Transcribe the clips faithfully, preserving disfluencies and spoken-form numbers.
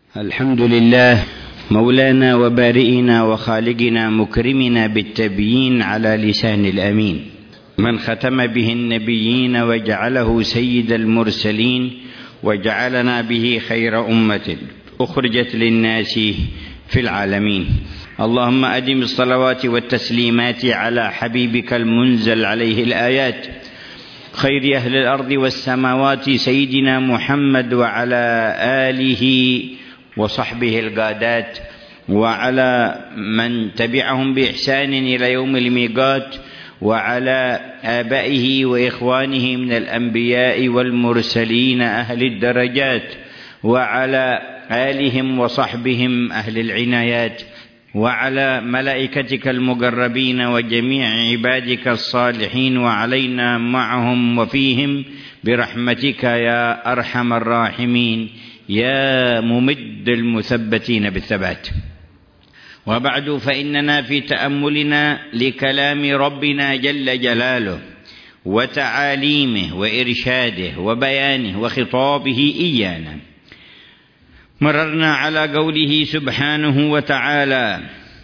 الحمد لله مولانا وبارئنا وخالقنا مكرمنا بالتبيين على لسان الأمين من ختم به النبيين وجعله سيد المرسلين وجعلنا به خير أمة أخرجت للناس في العالمين. اللهم أدم الصلوات والتسليمات على حبيبك المنزل عليه الآيات خير أهل الأرض والسماوات سيدنا محمد وعلى آله وصحبه القادات وعلى من تبعهم بإحسان إلى يوم الميقات وعلى آبائه وإخوانه من الأنبياء والمرسلين أهل الدرجات وعلى آلهم وصحبهم أهل العنايات وعلى ملائكتك المقربين وجميع عبادك الصالحين وعلينا معهم وفيهم برحمتك يا أرحم الراحمين يا ممد المثبتين بالثبات. وبعد، فإننا في تأملنا لكلام ربنا جل جلاله وتعاليمه وإرشاده وبيانه وخطابه إيانا مررنا على قوله سبحانه وتعالى: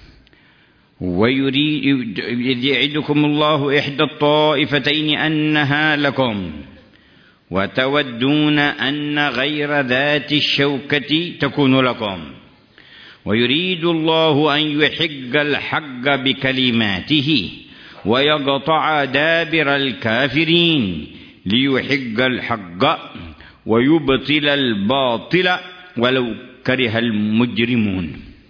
ويريد إذ يعدكم الله إحدى الطائفتين أنها لكم وتودون أن غير ذات الشوكة تكون لكم ويريد الله أن يحق الحق بكلماته ويقطع دابر الكافرين ليحق الحق ويبطل الباطل ولو كره المجرمون.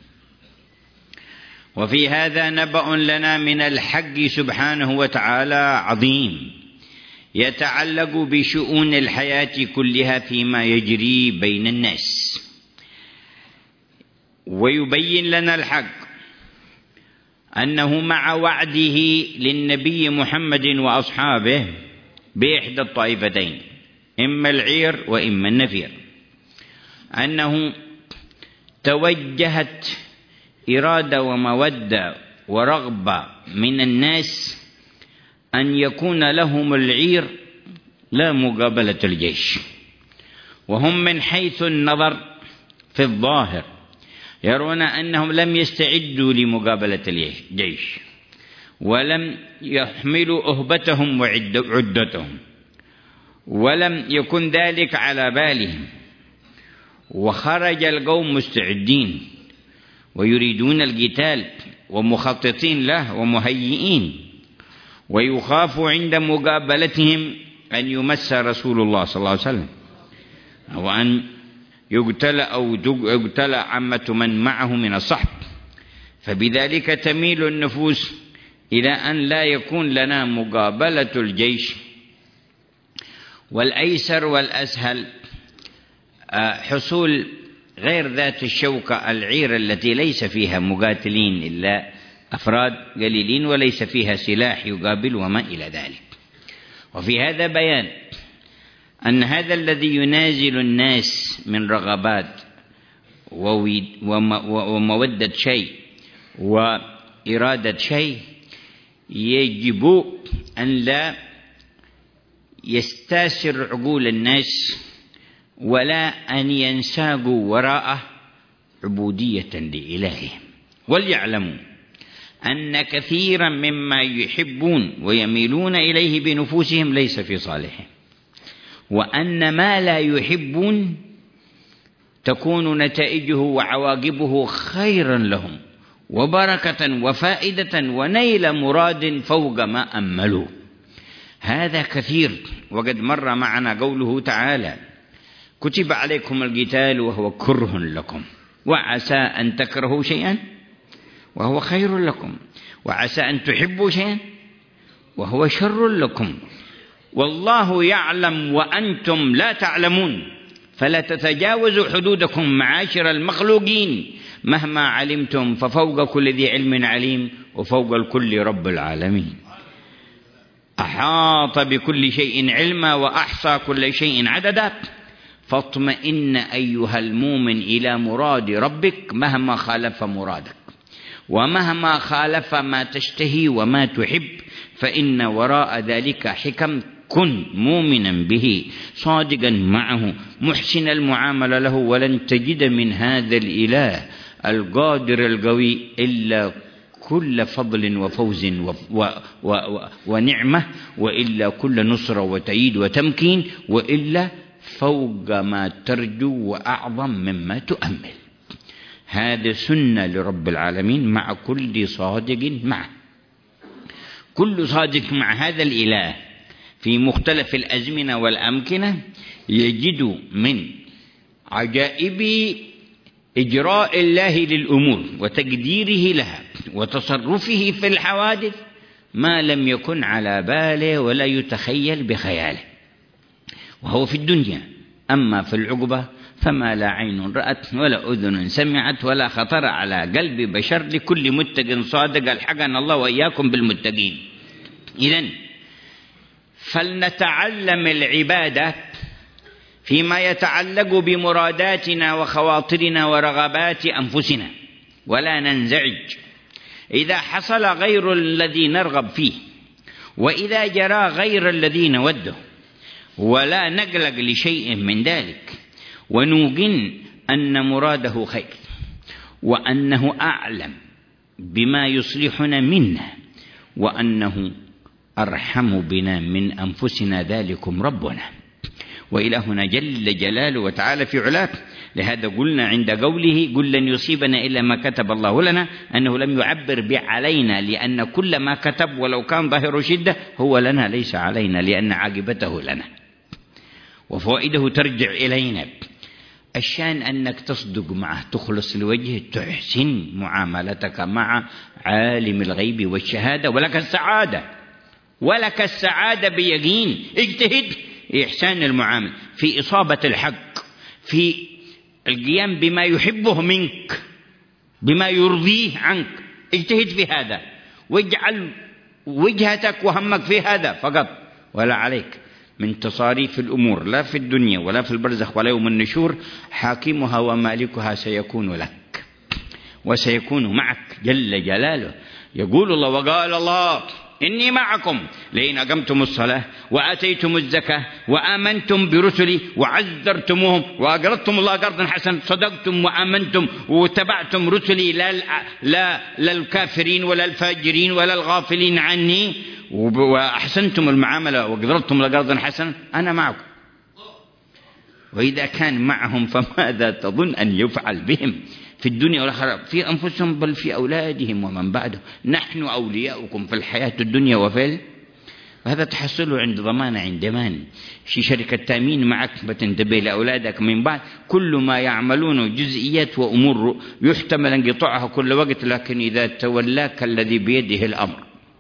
وفي هذا نبأ لنا من الحق سبحانه وتعالى عظيم يتعلق بشؤون الحياة كلها فيما يجري بين الناس، ويبين لنا الحق أنه مع وعده للنبي محمد وأصحابه بإحدى الطائفتين، إما العير وإما النفير، أنه توجهت إرادة ومودة ورغبة من الناس أن يكون لهم العير لا مقابلة الجيش، وهم من حيث النظر في الظاهر يرون أنهم لم يستعدوا لمقابلة الجيش ولم يحملوا أهبتهم وعدتهم ولم يكن ذلك على بالهم، وخرج القوم مستعدين ويريدون القتال ومخططين له ومهيئين، ويخاف عند مقابلتهم أن يمس رسول الله صلى الله عليه وسلم أو أن يقتل أو يقتل عامة من معه من الصحب، فبذلك تميل النفوس إلى أن لا يكون لنا مقابلة الجيش. والأيسر والأسهل حصول غير ذات الشوكة العير التي ليس فيها مقاتلين إلا أفراد قليلين وليس فيها سلاح يقابل وما إلى ذلك. وفي هذا بيان أن هذا الذي ينازل الناس من رغبات ومودة شيء وإرادة شيء يجب أن لا يستاسر عقول الناس ولا أن ينساقوا وراءه عبودية لإلههم، وليعلموا أن كثيرا مما يحبون ويميلون إليه بنفوسهم ليس في صالحهم، وأن ما لا يحبون تكون نتائجه وعواقبه خيرا لهم وبركة وفائدة ونيل مراد فوق ما أملوا. هذا كثير، وقد مر معنا قوله تعالى: كتب عليكم القتال وهو كره لكم وعسى أن تكرهوا شيئا وهو خير لكم وعسى أن تحبوا شيئا وهو شر لكم والله يعلم وأنتم لا تعلمون فلا تتجاوزوا حدودكم معاشر المخلوقين مهما علمتم ففوق كل ذي علم عليم وفوق الكل رب العالمين. أحاط بكل شيء علما وأحصى كل شيء عددا، فاطمئن أيها المؤمن إلى مراد ربك مهما خالف مرادك ومهما خالف ما تشتهي وما تحب، فإن وراء ذلك حكم كن مؤمنا به صادقا معه محسن المعاملة له، ولن تجد من هذا الإله القادر القوي إلا كل فضل وفوز و و و ونعمة، وإلا كل نصرة وتأييد وتمكين، وإلا فوق ما ترجو وأعظم مما تؤمل. هذا سنة لرب العالمين مع كل صادق معه. كل صادق مع هذا الإله في مختلف الأزمنة والأمكنة يجد من عجائب إجراء الله للأمور وتقديره لها وتصرفه في الحوادث ما لم يكن على باله ولا يتخيل بخياله، وهو في الدنيا. أما في العقبة فما لا عين رأت ولا أذن سمعت ولا خطر على قلب بشر لكل متق صادق. الحقنا الله وإياكم بالمتقين. إذن فلنتعلم العبادة فيما يتعلق بمراداتنا وخواطرنا ورغبات أنفسنا، ولا ننزعج إذا حصل غير الذي نرغب فيه، وإذا جرى غير الذي نوده، ولا نقلق لشيء من ذلك، ونوقن أن مراده خير، وأنه أعلم بما يصلحنا منا، وأنه أرحم بنا من أنفسنا ذلكم ربنا وإلهنا جل جلاله وتعالى في علاه. لهذا قلنا عند قوله قل لن يصيبنا إلا ما كتب الله لنا أنه لم يعبر بعلينا، لأن كل ما كتب ولو كان ظاهر شدة هو لنا ليس علينا، لأن عاقبته لنا وفوائده ترجع إلينا. الشان أنك تصدق معه، تخلص لوجهه، تحسن معاملتك مع عالم الغيب والشهادة، ولك السعادة، ولك السعادة بيقين. اجتهد إحسان المعامل في إصابة الحق، في القيام بما يحبه منك، بما يرضيه عنك. اجتهد في هذا، واجعل وجهتك وهمك في هذا فقط، ولا عليك من تصاريف الأمور لا في الدنيا ولا في البرزخ ولا يوم النشور. حاكمها ومالكها سيكون لك وسيكون معك جل جلاله. يقول الله وقال الله إني معكم لئن أقمتم الصلاة وآتيتم الزكاة وآمنتم برسلي وعزرتموهم وأقرضتم الله قرضا حسنا، صدقتم وآمنتم واتبعتم رسلي، لا لا لا الكافرين ولا الفاجرين ولا الغافلين عني، وأحسنتم المعاملة وقرضتم الله قرضا حسنا، أنا معكم. وإذا كان معهم فماذا تظن أن يفعل بهم في الدنيا والآخرة، في أنفسهم بل في أولادهم ومن بعدهم. نحن أولياؤكم في الحياة الدنيا وفي هذا تحصله عند ضمانة عند مان في شركة تأمين معك، بتنتبه لأولادك من بعد. كل ما يعملونه جزئيات وأمور يحتمل انقطاعها كل وقت، لكن إذا تولاك الذي بيده الأمر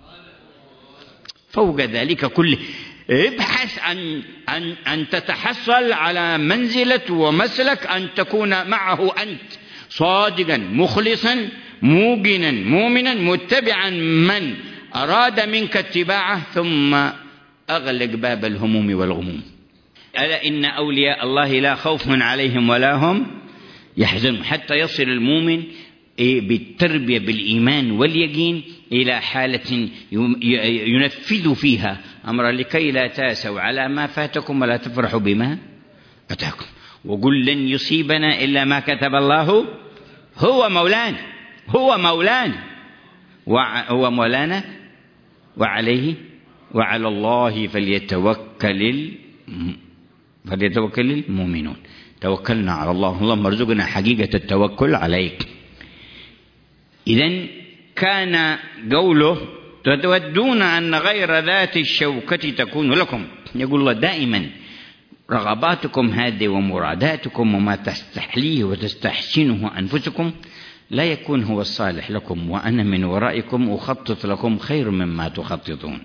فوق ذلك كله ابحث عن أن, أن تتحصل على منزلة ومسلك أن تكون معه أنت صادقا مخلصا موقنا مؤمنا متبعا من أراد منك اتباعه، ثم أغلق باب الهموم والغموم. ألا إن أولياء الله لا خوف عليهم ولا هم يحزنون، حتى يصل المؤمن بالتربية بالإيمان واليقين إلى حالة ينفذ فيها أمر لكي لا تاسوا على ما فاتكم ولا تفرحوا بما أتاكم. وقل لن يصيبنا إلا ما كتب الله هو مولانا، هو مولانا هو مولانا وعليه وعلى الله فليتوكل فليتوكل المؤمنون. توكلنا على الله، اللهم ارزقنا حقيقة التوكل عليك. إذن كان قوله تودون أن غير ذات الشوكة تكون لكم. يقول الله دائما رغباتكم هذه ومراداتكم وما تستحليه وتستحسنه أنفسكم لا يكون هو الصالح لكم، وأنا من ورائكم أخطط لكم خير مما تخططون.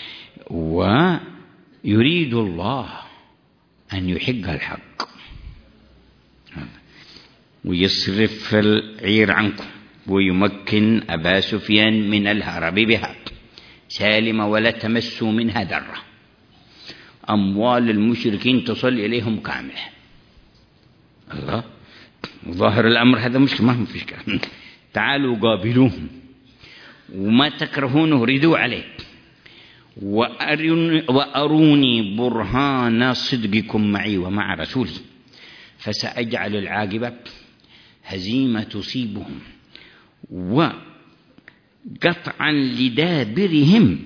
ويريد الله أن يحق الحق ويصرف العير عنكم ويمكن أبا سفيان من الهرب بها سالمة ولا تمسوا منها ذرة. أموال المشركين تصل إليهم كاملة. الله ظاهر الأمر هذا مشكلة، ما في مشكلة. تعالوا قابلوهم وما تكرهونه ردوا عليه، وأروني برهان صدقكم معي ومع رسولي فسأجعل العاقبة هزيمة تصيبهم وقطعا لدابرهم،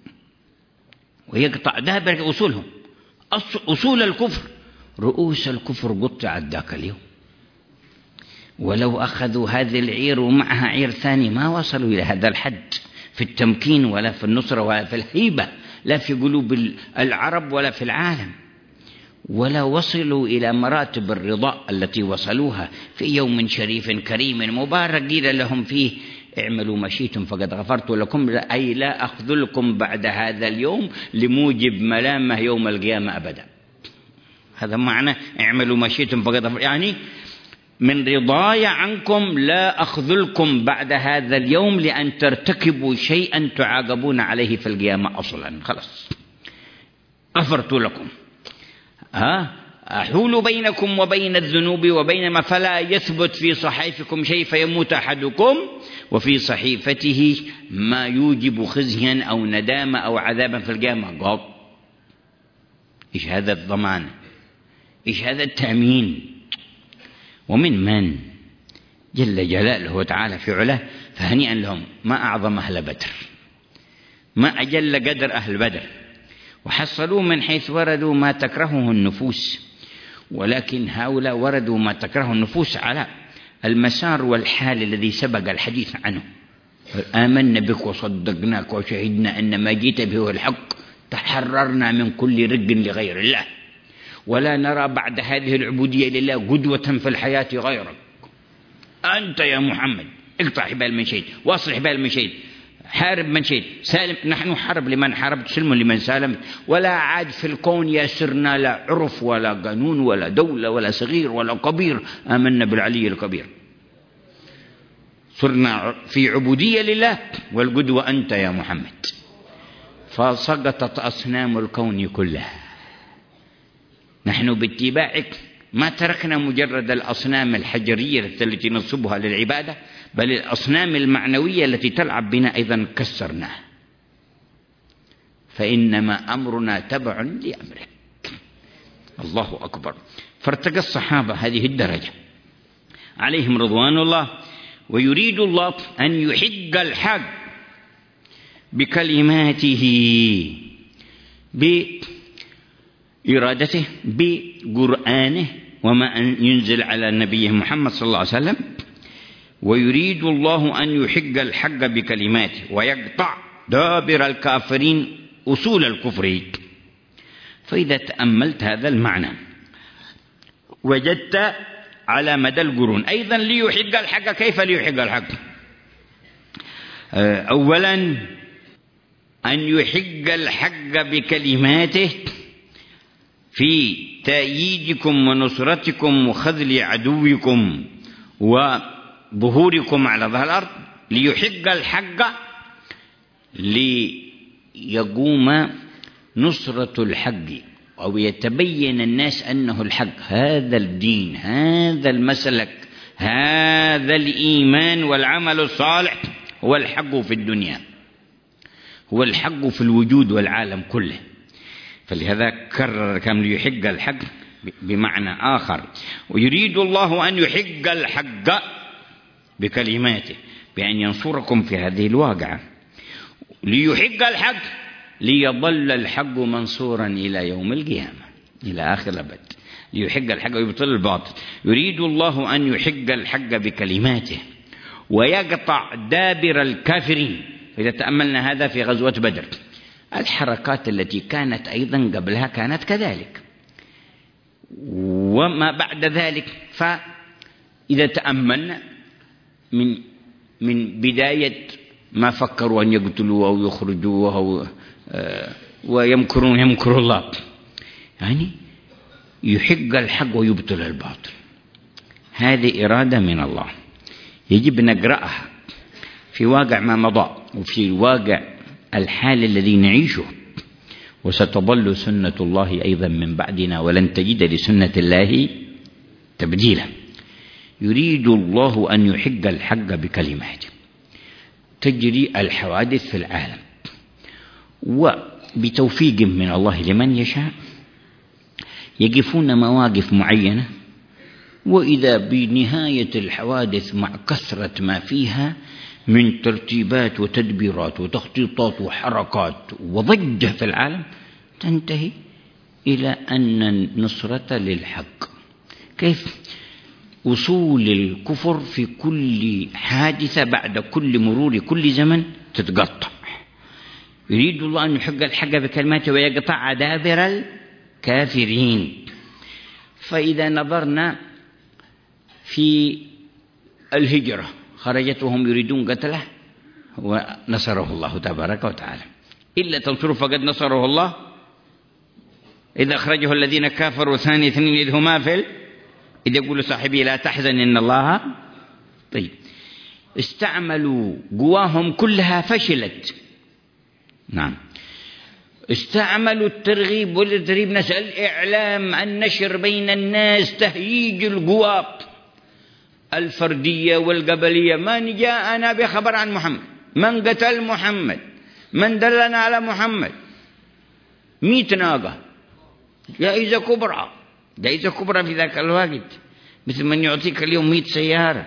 ويقطع دابر أصولهم، أصول الكفر، رؤوس الكفر قطعت ذاك اليوم. ولو أخذوا هذه العير ومعها عير ثاني ما وصلوا إلى هذا الحد في التمكين ولا في النصرة ولا في الهيبة، لا في قلوب العرب ولا في العالم، ولا وصلوا إلى مراتب الرضا التي وصلوها في يوم شريف كريم مبارك قيل لهم فيه اعملوا ما شئتم فقد غفرت لكم، أي لا أخذلكم بعد هذا اليوم لموجب ملامة يوم القيامة أبدا. هذا معنى اعملوا ما شئتم فقد غفرت، يعني من رضاي عنكم لا أخذلكم بعد هذا اليوم لأن ترتكبوا شيئا تعاقبون عليه في القيامة أصلا، خلاص غفرت لكم. ها أحول بينكم وبين الذنوب وبين ما فلا يثبت في صحيفكم شيء فيموت أحدكم وفي صحيفته ما يوجب خزيا أو ندامة أو عذابا في القيامة. قط إيش هذا الضمان؟ إيش هذا التأمين؟ ومن من جل جلاله وتعالى في علاه، فهنيئا لهم. ما أعظم أهل بدر، ما أجل قدر أهل بدر، وحصلوا من حيث وردوا ما تكرهه النفوس، ولكن هؤلاء وردوا ما تكرهه النفوس على المسار والحال الذي سبق الحديث عنه. آمنا بك وصدقناك وشهدنا أن ما جئت به هو الحق، تحررنا من كل رق لغير الله، ولا نرى بعد هذه العبودية لله قدوة في الحياة غيرك. أنت يا محمد اقطع حبال من شئت واصل حبال من شئت، حارب من شئت سالم، نحن حرب لمن حاربت سلم لمن سالمت، ولا عاد في الكون يسرنا لا عرف ولا قانون ولا دولة ولا صغير ولا كبير، آمنا بالعلي الكبير، صرنا في عبودية لله والقدوة أنت يا محمد. فسقطت أصنام الكون كلها، نحن باتباعك ما تركنا مجرد الأصنام الحجرية التي نصبها للعبادة، بل الأصنام المعنوية التي تلعب بنا أيضا كسرناها، فإنما أمرنا تبع لأمرك. الله أكبر. فارتقى الصحابة هذه الدرجة عليهم رضوان الله، ويريد الله أن يحق الحق بكلماته، بإرادته، بقرآنه وما ينزل على نبيه محمد صلى الله عليه وسلم. ويريد الله أن يحق الحق بكلماته ويقطع دابر الكافرين أصول الكفر. فإذا تأملت هذا المعنى وجدت على مدى القرون أيضا ليحق الحق. كيف ليحق الحق؟ أولا أن يحق الحق بكلماته في تأييدكم ونصرتكم وخذل عدوكم وظهوركم على ظهر الأرض. ليحق الحق ليقوم نصرة الحق أو يتبين الناس أنه الحق، هذا الدين، هذا المسلك، هذا الإيمان والعمل الصالح هو الحق في الدنيا، هو الحق في الوجود والعالم كله. فلهذا كرر كم ليحق الحق بمعنى آخر. ويريد الله أن يحق الحق بكلماته بأن ينصركم في هذه الواقعة. ليحق الحق ليظل الحق منصورا إلى يوم القيامة إلى آخر الأبد. ليحق الحق ويبطل الباطل. يريد الله أن يحق الحق بكلماته ويقطع دابر الكافرين. إذا تأملنا هذا في غزوة بدر، الحركات التي كانت أيضا قبلها كانت كذلك، وما بعد ذلك. فإذا تأملنا من من بداية ما فكروا أن يقتلوا أو يخرجوا أو ويمكرون يمكر الله، يعني يحق الحق ويبطل الباطل. هذه إرادة من الله يجب نقرأها في واقع ما مضى وفي واقع الحال الذي نعيشه، وستظل سنة الله أيضا من بعدنا ولن تجد لسنة الله تبديلا. يريد الله أن يحق الحق بكلماته. تجري الحوادث في العالم بتوفيق من الله لمن يشاء يقفون مواقف معينة، وإذا بنهاية الحوادث مع كثرة ما فيها من ترتيبات وتدبيرات وتخطيطات وحركات وضجة في العالم تنتهي إلى أن النصرة للحق. كيف؟ وصول الكفر في كل حادثة بعد كل مرور كل زمن تتقطع. يريد الله أن يحق الحق بكلماته ويقطع دابر الكافرين. فإذا نظرنا في الهجرة خرجت وهم يريدون قتله ونصره الله تبارك وتعالى. إلا تنصروا فقد نصره الله إذا أخرجه الذين كافروا ثاني اثنين إذ هما في إذ يقول صاحبي لا تحزن إن الله. طيب استعملوا قواهم كلها فشلت. نعم استعملوا الترغيب والترهيب، نسأل إعلام، النشر بين الناس، تهييج القوى الفردية والقبلية. من جاءنا بخبر عن محمد، من قتل محمد، من دلنا على محمد، مئة ناقة، جائزة كبرى، جائزة كبرى في ذاك الوقت، مثل من يعطيك اليوم مئة سيارة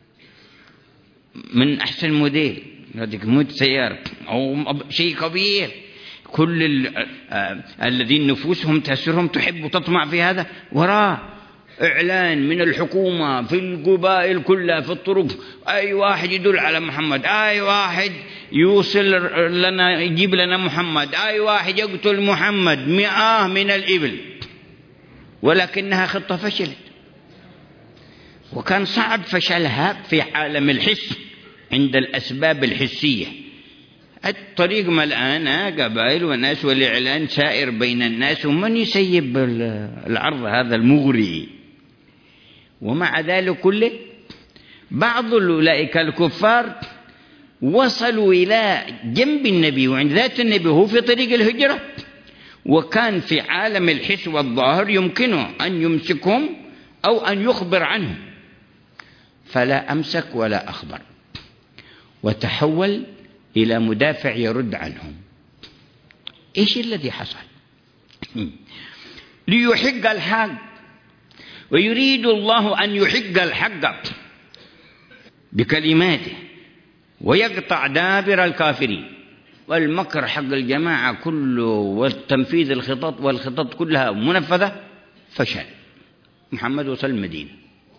من أحسن موديل، يعطيك مئة سيارة أو شيء كبير. كل الذين نفوسهم تأسرهم تحب وتطمع في هذا، وراه إعلان من الحكومة في القبائل كلها في الطرق، أي واحد يدل على محمد، أي واحد يوصل لنا يجيب لنا محمد، أي واحد يقتل محمد، مئة من الإبل. ولكنها خطة فشلت، وكان صعب فشلها في عالم الحس عند الأسباب الحسية. الطريق ملآن قبائل وناس والإعلان سائر بين الناس، ومن يسيب العرض هذا المغري. ومع ذلك كله بعض أولئك الكفار وصلوا إلى جنب النبي وعند ذات النبي وهو في طريق الهجرة، وكان في عالم الحس والظاهر يمكنه أن يمسكهم أو أن يخبر عنهم، فلا أمسك ولا أخبر، وتحول إلى مدافع يرد عنهم. إيش الذي حصل؟ ليحق الحق، ويريد الله أن يحق الحق بكلماته ويقطع دابر الكافرين. والمكر حق الجماعة كله والتنفيذ الخطط والخطط كلها منفذة فشل. محمد وصل المدينة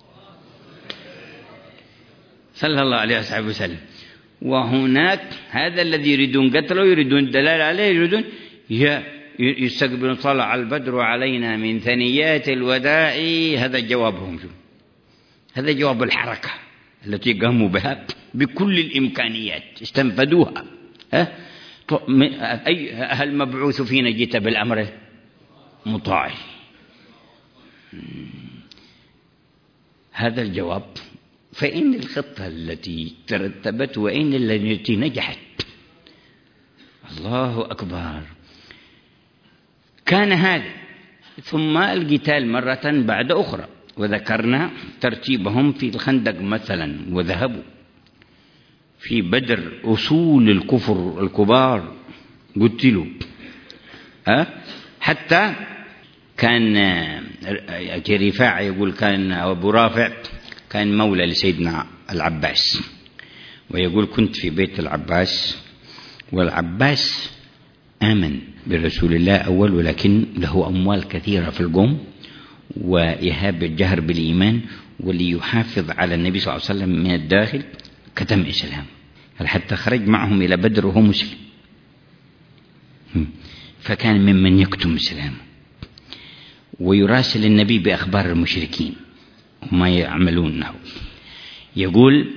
صلى الله عليه وسلم، وهناك هذا الذي يريدون قتله، يريدون الدلال عليه، يريدون يستقبلون طلع البدر علينا من ثنيات الوداع. هذا جوابهم، شو هذا جواب الحركة التي قاموا بها بكل الإمكانيات استنفذوها. ها أي هل مبعوث فينا جئت بالأمر مطاع؟ هذا الجواب. فإن الخطة التي ترتبت وإن التي نجحت. الله أكبر. كان هذا، ثم القتال مرة بعد أخرى، وذكرنا ترتيبهم في الخندق مثلا، وذهبوا في بدر أصول الكفر الكبار قتلوا. أه؟ حتى كان رفاعة يقول كان أبو رافع كان مولى لسيدنا العباس، ويقول كنت في بيت العباس، والعباس آمن برسول الله أول، ولكن له أموال كثيرة في القوم ويهاب الجهر بالإيمان، وليحافظ على النبي صلى الله عليه وسلم من الداخل كتم إسلام، حتى خرج معهم إلى بدر وهو مسلم، فكان ممن يكتم إسلامه ويراسل النبي بأخبار المشركين وما يعملونه. يقول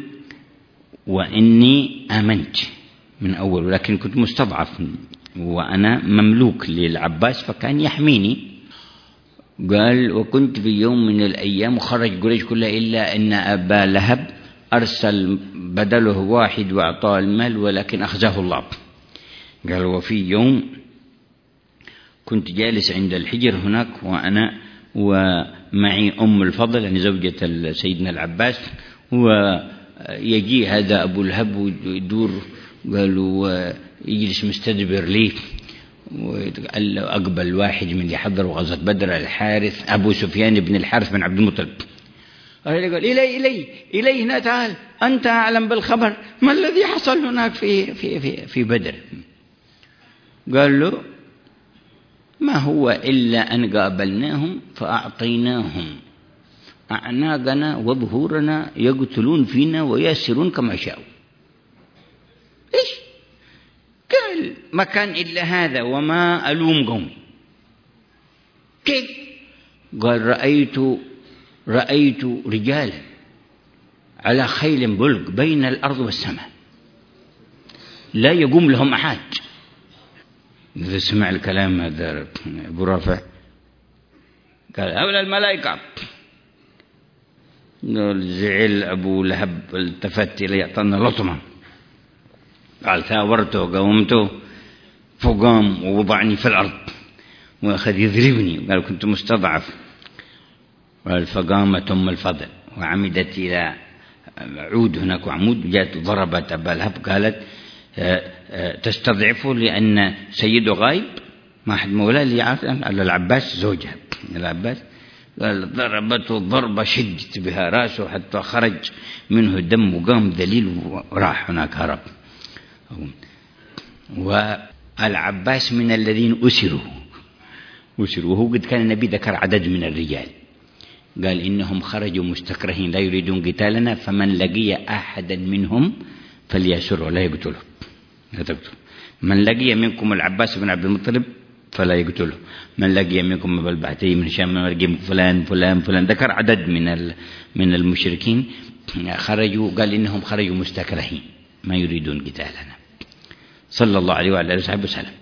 وإني آمنت من أول، ولكن كنت مستضعف وأنا مملوك للعباس فكان يحميني. قال وكنت في يوم من الأيام خرج قريش كلها إلا أن أبا لهب أرسل بدله واحد وأعطاه المال ولكن أخزاه الله. قال وفي يوم كنت جالس عند الحجر هناك وأنا ومعي أم الفضل يعني زوجة سيدنا العباس، ويجي هذا أبو لهب ويدور، قالوا يجلس مستدبر لي، وقال له أقبل واحد من اللي حضروا غزوة بدر الحارث أبو سفيان بن الحارث بن عبد المطلب. قال إلي إلي إلي هنا تعال، أنت أعلم بالخبر، ما الذي حصل هناك في في في في بدر؟ قال له ما هو إلا أن قابلناهم فأعطيناهم أعناقنا وظهورنا يقتلون فينا ويأسرون كما شاءوا. إيش قال ما كان إلا هذا وما ألوم قومي. كيف؟ قال رأيت رأيت رجالا على خيل بلق بين الأرض والسماء لا يقوم لهم أحد. إذا سمع الكلام هذا أبو رافع قال هؤلاء الملائكة. قال زعل أبو لهب، التفت إلي أعطانا لطمة. قال ثاورته وقومته فقام ووضعني في الأرض وأخذ يضربني. قال كنت مستضعف. قال فقامت أم الفضل وعمدت إلى عود هناك وعمود، جاءت ضربت أبا لهب. قالت تستضعفه لأن سيده غايب، ما أحد مولاه اللي يعرف. على العباس زوجها العباس. قال ضربته ضربة شدت بها رأسه حتى خرج منه دم وقام ذليل وراح هناك هرب. والعباس من الذين أسروا أسروا وهو قد كان النبي ذكر عدد من الرجال، قال إنهم خرجوا مستكرهين لا يريدون قتالنا، فمن لقي أحدا منهم فليسره لا يقتله لا تقتله. من لقي منكم العباس بن عبد المطلب فلا يقتله، من لقي منكم أبا البحتري من هشام، من لقي فلان فلان فلان، ذكر عدد من من المشركين خرجوا، قال إنهم خرجوا مستكرهين ما يريدون قتالنا صلى الله عليه وعلى آله وصحبه وسلم.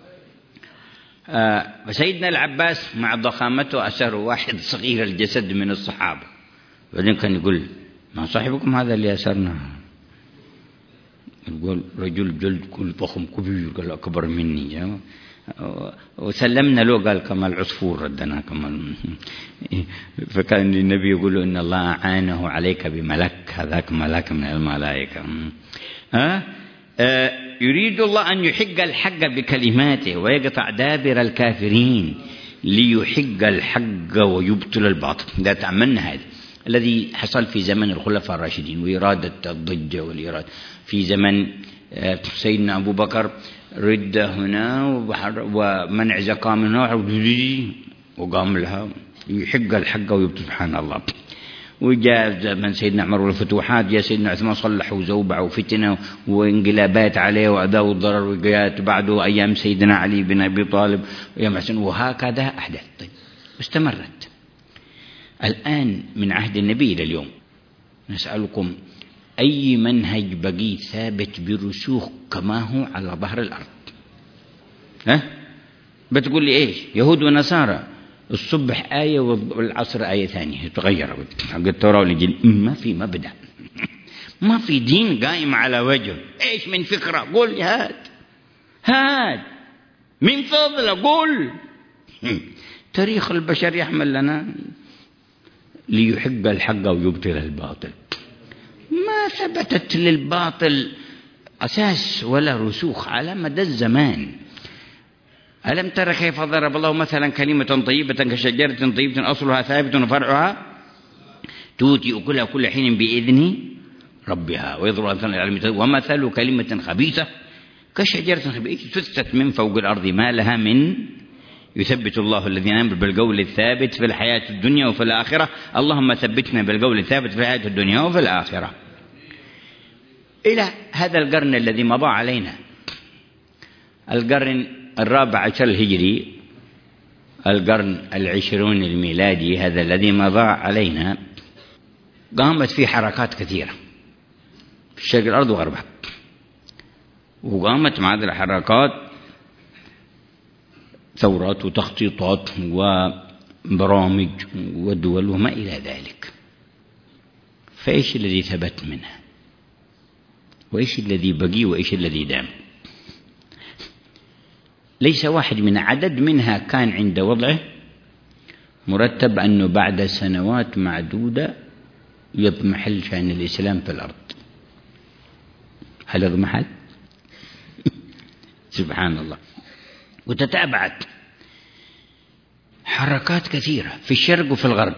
آه فسيدنا العباس مع ضخامته أسر واحد صغير الجسد من الصحابة، بعدين كان يقول ما صاحبكم هذا اللي أسرنا؟ يقول رجل جلد كل ضخم كبير، قال أكبر مني. وسلمنا له قال كما العصفور ردنا كما. فكان النبي يقول إن الله أعانه عليك بملك، هذاك ملك من الملائكة. ها أه؟ يريد الله أن يحق الحق بكلماته ويقطع دابر الكافرين ليحق الحق ويبطل الباطل. ده تعملنا هذا الذي حصل في زمن الخلفاء الراشدين وإرادة الضجة والإرادة. في زمن سيدنا أبو بكر ردة هنا ومنع زكاة من هنا وقام لها يحق الحق ويبطل سبحان الله. وجاء زمن سيدنا عمر والفتوحات، جاء سيدنا عثمان صلحوا زوبعة وفتنة وانقلابات عليه وأذى والضرر، وجاءت بعده أيام سيدنا علي بن أبي طالب وأيام حسن، وهكذا أحداث. طيب استمرت الآن من عهد النبي إلى اليوم. نسألكم أي منهج بقي ثابت برسوخ كما هو على ظهر الأرض؟ ها بتقول لي إيش؟ يهود ونصارى الصبح آية والعصر آية ثانية تغير حق التوراة والإنجيل. ما في مبدأ، ما في دين قائم على وجه. إيش من فكرة؟ قول لي هات هات من فضل قول. تاريخ البشر يحمل لنا ليحق الحق ويبطل الباطل. ما ثبتت للباطل أساس ولا رسوخ على مدى الزمان. ألم تر كيف ضرب الله مثلا كلمة طيبة كشجرة طيبة أصلها ثابت وفرعها تؤتي أكلها كل حين بإذن ربها ويضرب الأمثال ومثل كلمة خبيثة كشجرة خبيثة تثبت من فوق الأرض ما لها من يثبت الله الذين آمنوا بالقول الثابت في الحياة الدنيا وفي الآخرة. اللهم ثبتنا بالقول الثابت في الحياة الدنيا وفي الآخرة. إلى هذا القرن الذي مضى علينا، القرن الرابع عشر الهجري، القرن العشرون الميلادي، هذا الذي مضى علينا، قامت فيه حركات كثيرة في شرق الأرض وغربها، وقامت مع هذه الحركات ثورات وتخطيطات وبرامج ودول وما إلى ذلك. فإيش الذي ثبت منها؟ وإيش الذي بقي؟ وإيش الذي دام؟ ليس واحد من عدد منها كان عند وضعه مرتب أنه بعد سنوات معدودة يضمحل شأن الإسلام في الأرض. هل يضمحل؟ سبحان الله. وتتابعت حركات كثيرة في الشرق وفي الغرب،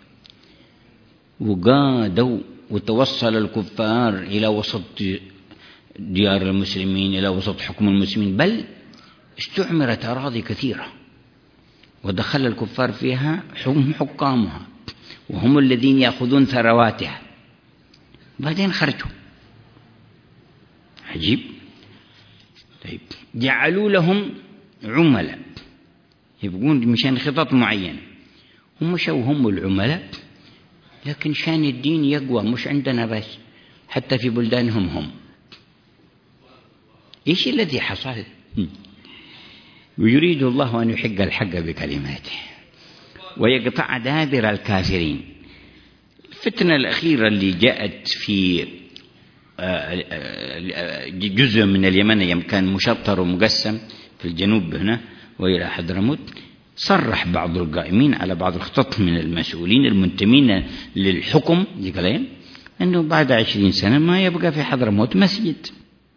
وقادوا وتوصل الكفار إلى وسط ديار المسلمين، إلى وسط حكم المسلمين، بل استعمرت أراضي كثيرة ودخل الكفار فيها هم حكامها وهم الذين يأخذون ثرواتها، بعدين خرجوا. عجيب. طيب جعلوا لهم عملاء يبقون مشان خطط معينة، هم شو هم العملاء، لكن شان الدين يقوى مش عندنا بس، حتى في بلدانهم هم. إيش الذي حصل؟ ويريد الله أن يحق الحق بكلماته ويقطع دابر الكافرين. الفتنة الأخيرة اللي جاءت في جزء من اليمن يوم كان مشطر ومقسم في الجنوب هنا وإلى حضرموت، صرح بعض القائمين على بعض الخطط من المسؤولين المنتمين للحكم ذيك أنه بعد عشرين سنة ما يبقى في حضرموت مسجد.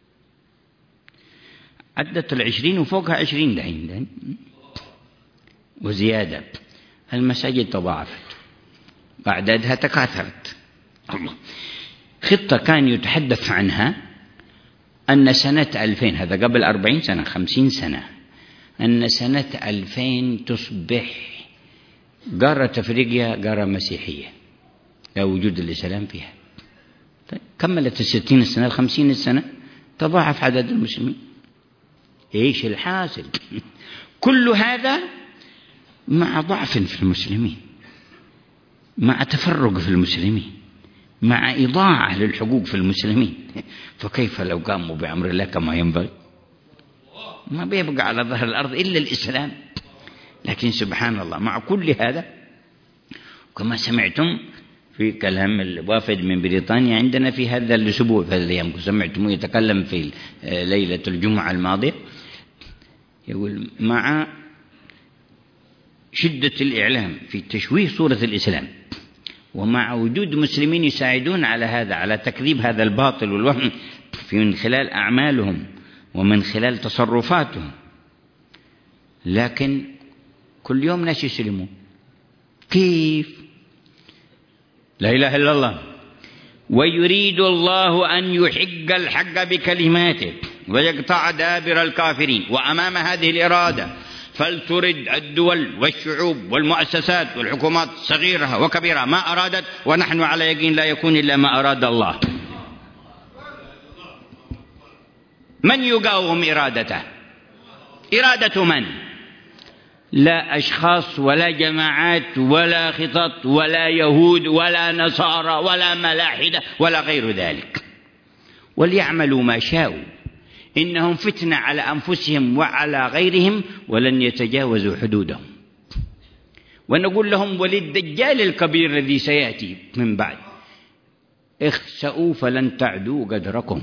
عدت العشرين وفوقها عشرين دحين وزيادة، المساجد تضاعفت وأعدادها تكاثرت. الله. خطة كان يتحدث عنها أن سنة ألفين، هذا قبل أربعين سنة خمسين سنة، أن سنة ألفين تصبح قارة أفريقيا قارة مسيحية لا وجود الإسلام فيها. طيب كملت الستين السنة الخمسين السنة تضاعف عدد المسلمين. إيش الحاصل؟ كل هذا مع ضعف في المسلمين، مع تفرق في المسلمين، مع إضاعة للحقوق في المسلمين. فكيف لو قاموا بأمر الله كما ينبغي؟ ما بيبقى على ظهر الأرض إلا الإسلام. لكن سبحان الله مع كل هذا، كما سمعتم في كلام الوافد من بريطانيا عندنا في هذا الأسبوع، في هذه الأيام سمعتم يتكلم في ليلة الجمعة الماضية، يقول مع شدة الإعلام في تشويه صورة الإسلام ومع وجود مسلمين يساعدون على هذا، على تكذيب هذا الباطل والوهم من خلال أعمالهم ومن خلال تصرفاتهم، لكن كل يوم ناس يسلمون. كيف؟ لا إله إلا الله. ويريد الله أن يحق الحق بكلماته ويقطع دابر الكافرين. وأمام هذه الإرادة فلترد الدول والشعوب والمؤسسات والحكومات صغيرها وكبيرها ما أرادت، ونحن على يقين لا يكون إلا ما أراد الله. من يقاوم إرادته؟ إرادة من؟ لا أشخاص ولا جماعات ولا خطط ولا يهود ولا نصارى ولا ملاحدة ولا غير ذلك. وليعملوا ما شاءوا إنهم فتنة على أنفسهم وعلى غيرهم ولن يتجاوزوا حدودهم. ونقول لهم وللدجال الكبير الذي سيأتي من بعد اخسأوا فلن تعدوا قدركم.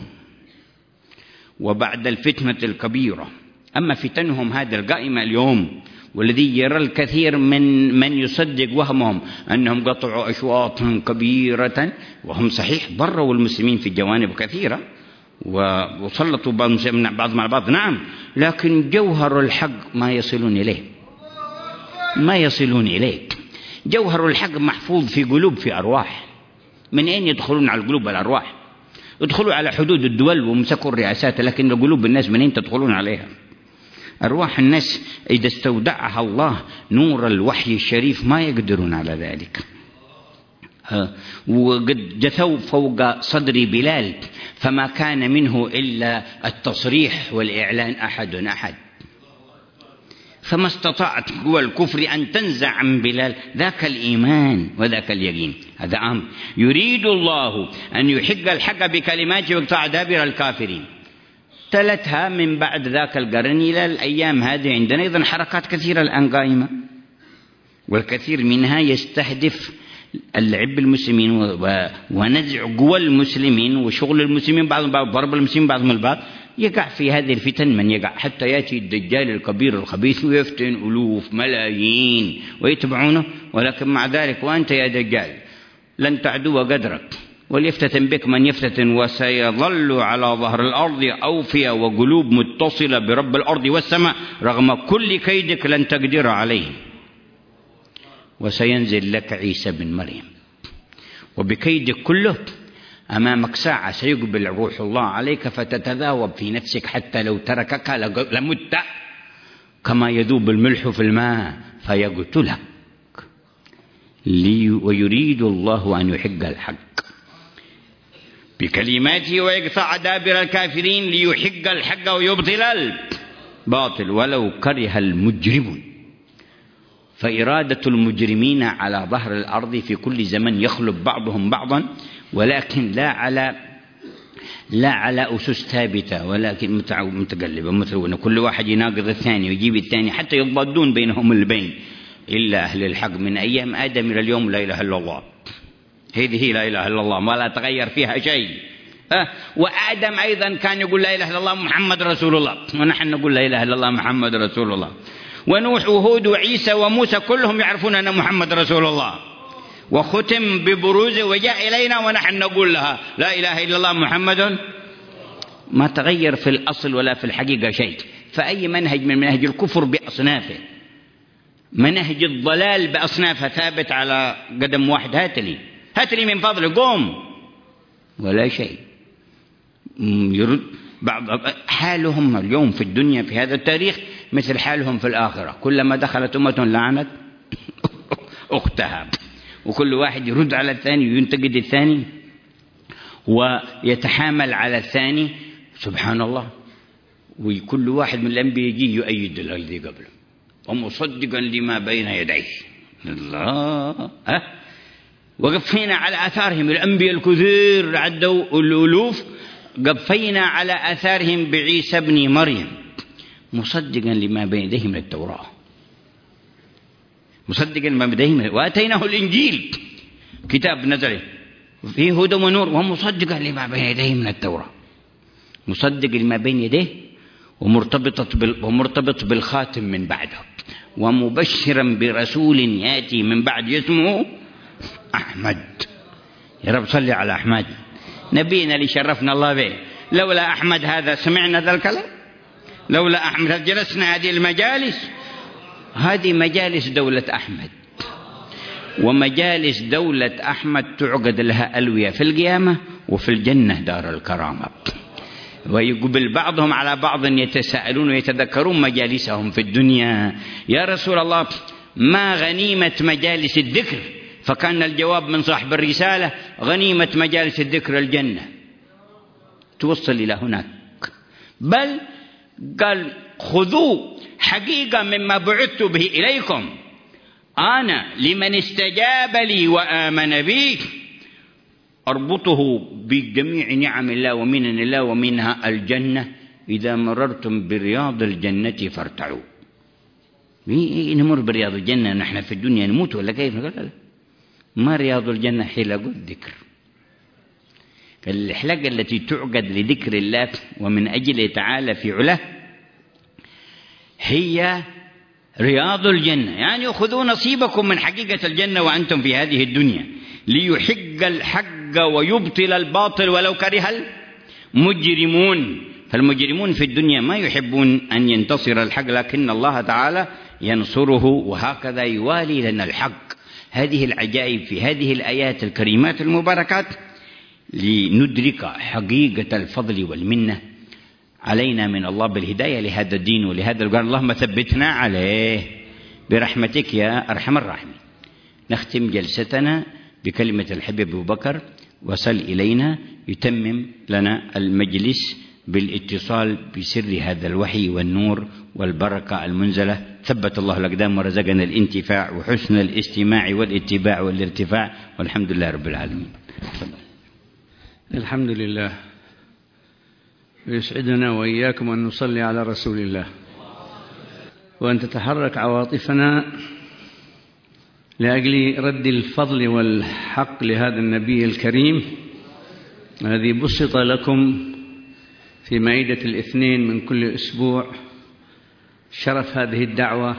وبعد الفتنة الكبيرة، أما فتنهم هذه القائمة اليوم والذي يرى الكثير من من يصدق وهمهم أنهم قطعوا أشواطا كبيرة، وهم صحيح ضروا المسلمين في جوانب كثيرة وسلطوا بعض مع بعض، نعم، لكن جوهر الحق ما يصلون إليه، ما يصلون إليه. جوهر الحق محفوظ في قلوب، في أرواح. من أين يدخلون على القلوب والأرواح؟ ادخلوا على حدود الدول ومسكوا الرئاسات، لكن قلوب الناس من أين تدخلون عليها؟ أرواح الناس إذا استودعها الله نور الوحي الشريف ما يقدرون على ذلك. وقد جثوا فوق صدر بلال فما كان منه إلا التصريح والإعلان أحد أحد، فما استطاعت قوى الكفر أن تنزع عن بلال ذاك الإيمان وذاك اليقين. هذا أمر يريد الله أن يحق الحق بكلماته ويقطع دابر الكافرين. تلتها من بعد ذاك القرن إلى الأيام هذه عندنا أيضا حركات كثيرة الآن قائمة، والكثير منها يستهدف اللعب المسلمين ونزع قوى المسلمين وشغل المسلمين بعضهم بعض، ضرب المسلمين بعضهم البعض. يقع في هذه الفتن من يقع، حتى يأتي الدجال الكبير الخبيث ويفتن ألوف ملايين ويتبعونه، ولكن مع ذلك وأنت يا دجال لن تعدو قدرك وليفتتن بك من يفتتن، وسيظل على ظهر الأرض أوفياء وقلوب متصلة برب الأرض والسماء رغم كل كيدك لن تقدر عليه. وسينزل لك عيسى بن مريم وبكيدك كله أمامك ساعة سيقبل روح الله عليك فتتذاوب في نفسك حتى لو تركك لمت كما يذوب الملح في الماء فيقتلك. ويريد الله أن يحق الحق بكلماته ويقطع دابر الكافرين ليحق الحق ويبطل الباطل ولو كره المجرمون. فإرادة المجرمين على ظهر الأرض في كل زمن يخلب بعضهم بعضا، ولكن لا على لا على أسس ثابتة، ولكن متقلبة مثل كل واحد يناقض الثاني ويجيب الثاني حتى يضادون بينهم البين. إلا أهل الحق من أيام آدم إلى اليوم لا إله إلا الله، هذه لا إله إلا الله ما لا تغير فيها شيء. أه وآدم أيضا كان يقول لا إله إلا الله محمد رسول الله، ونحن نقول لا إله إلا الله محمد رسول الله. ونوح وهود وعيسى وموسى كلهم يعرفون أن محمد رسول الله، وختم ببروزه وجاء إلينا ونحن نقول لها لا إله إلا الله محمد. ما تغير في الأصل ولا في الحقيقة شيء. فأي منهج من منهج الكفر بأصنافه، منهج الضلال بأصنافه ثابت على قدم واحد. هاتلي هاتلي من فضل قوم ولا شيء. يرد بعض حالهم اليوم في الدنيا في هذا التاريخ مثل حالهم في الآخرة، كلما دخلت أمة لعنت أختها، وكل واحد يرد على الثاني وينتقد الثاني ويتحامل على الثاني. سبحان الله. وكل واحد من الأنبياء يجي يؤيد الذي قبله ومصدقا لما بين يديه. الله أه؟ وقفينا على آثارهم الأنبياء الكثير عدوا الألوف، قفينا على آثارهم بعيسى بن مريم مصدقا لما بين يديه من التوراة، مصدقا لما بين يديه، وآتيناه الإنجيل كتاب نزل فيه هدى ونور، ومصدقا لما بين يديه من التوراة، مصدق لما بين يديه ومرتبط بال ومرتبط بالخاتم من بعده، ومبشرا برسول يأتي من بعد اسمه أحمد. يا رب صلي على أحمد نبينا اللي شرفنا الله به. لولا أحمد هذا سمعنا ذا الكلام؟ لولا أحمد جلسنا هذه المجالس. هذه مجالس دولة أحمد، ومجالس دولة أحمد تعقد لها ألوية في القيامة وفي الجنة دار الكرامة. ويقبل بعضهم على بعض يتساءلون ويتذكرون مجالسهم في الدنيا. يا رسول الله ما غنيمة مجالس الذكر؟ فكان الجواب من صاحب الرسالة غنيمة مجالس الذكر الجنة، توصل إلى هناك. بل قال خذوا حقيقة مما بعثت به إليكم أنا لمن استجاب لي وآمن بي أربطه بجميع نعم الله ومنن الله ومنها الجنة. إذا مررتم برياض الجنة فارتعوا. نمر برياض الجنة نحن في الدنيا نموت ولا كيف؟ نقول لا، ما رياض الجنة حلق الذكر. الحلقة التي تعقد لذكر الله ومن أجل تعالى في علاه هي رياض الجنة، يعني خذوا نصيبكم من حقيقة الجنة وأنتم في هذه الدنيا ليحق الحق ويبطل الباطل ولو كره المجرمون. فالمجرمون في الدنيا ما يحبون أن ينتصر الحق، لكن الله تعالى ينصره، وهكذا يوالي لنا الحق. هذه العجائب في هذه الآيات الكريمات المباركات لندرك حقيقة الفضل والمنة علينا من الله بالهداية لهذا الدين ولهذا القرآن. اللهم ثبتنا عليه برحمتك يا أرحم الراحمين. نختم جلستنا بكلمة الحبيب أبو بكر وصل إلينا يتمم لنا المجلس بالاتصال بسر هذا الوحي والنور والبركة المنزلة. ثبت الله الأقدام ورزقنا الانتفاع وحسن الاستماع والاتباع والارتفاع، والحمد لله رب العالمين. الحمد لله. ويسعدنا وإياكم أن نصلي على رسول الله، وأن تتحرك عواطفنا لأجل رد الفضل والحق لهذا النبي الكريم الذي بسط لكم في مائدة الاثنين من كل أسبوع. شرف هذه الدعوة،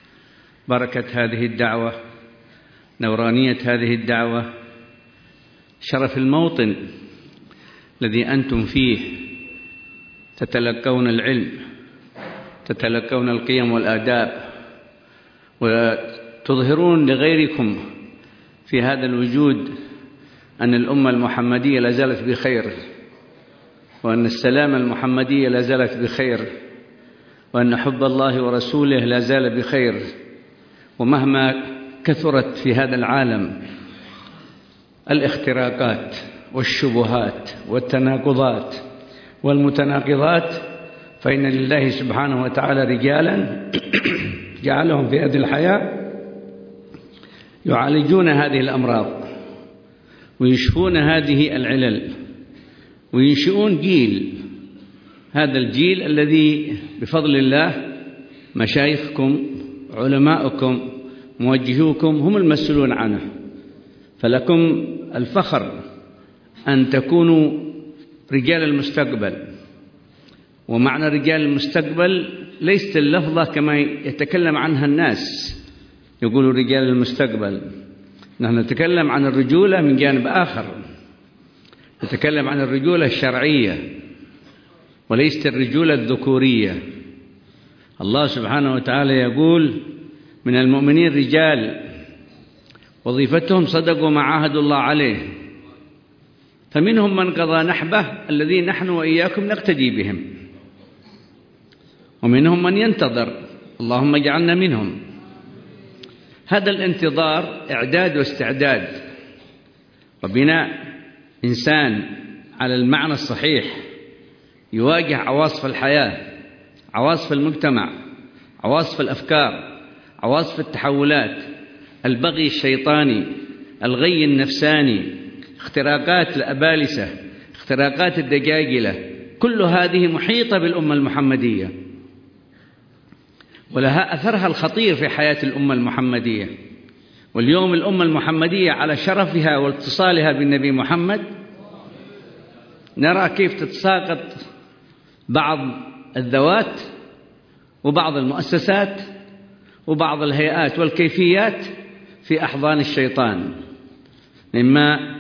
بركة هذه الدعوة، نورانية هذه الدعوة شرف الموطن الذي أنتم فيه تتلقون العلم، تتلقون القيم والآداب، وتظهرون لغيركم في هذا الوجود أن الأمة المحمدية لا زالت بخير، وأن السلام المحمدية لا زالت بخير، وأن حب الله ورسوله لا زال بخير. ومهما كثرت في هذا العالم الاختراقات والشبهات والتناقضات والمتناقضات، فإن لله سبحانه وتعالى رجالا جعلهم في هذه الحياة يعالجون هذه الأمراض ويشفون هذه العلل وينشئون جيل، هذا الجيل الذي بفضل الله مشايخكم علماؤكم موجهوكم هم المسؤولون عنه. فلكم الفخر أن تكونوا رجال المستقبل. ومعنى رجال المستقبل ليست اللفظة كما يتكلم عنها الناس يقولوا رجال المستقبل، نحن نتكلم عن الرجولة من جانب آخر، نتكلم عن الرجولة الشرعية وليست الرجولة الذكورية. الله سبحانه وتعالى يقول من المؤمنين رجال وظيفتهم صدقوا ما عاهدوا الله عليه، فمنهم من قضى نحبه الذين نحن وإياكم نقتدي بهم، ومنهم من ينتظر، اللهم اجعلنا منهم. هذا الانتظار إعداد واستعداد وبناء إنسان على المعنى الصحيح يواجه عواصف الحياة، عواصف المجتمع، عواصف الأفكار، عواصف التحولات، البغي الشيطاني، الغي النفساني، اختراقات الأبالسة، اختراقات الدجاجلة، كل هذه محيطة بالأمة المحمدية ولها أثرها الخطير في حياة الأمة المحمدية. واليوم الأمة المحمدية على شرفها واتصالها بالنبي محمد نرى كيف تتساقط بعض الذوات وبعض المؤسسات وبعض الهيئات والكيفيات في أحضان الشيطان، مما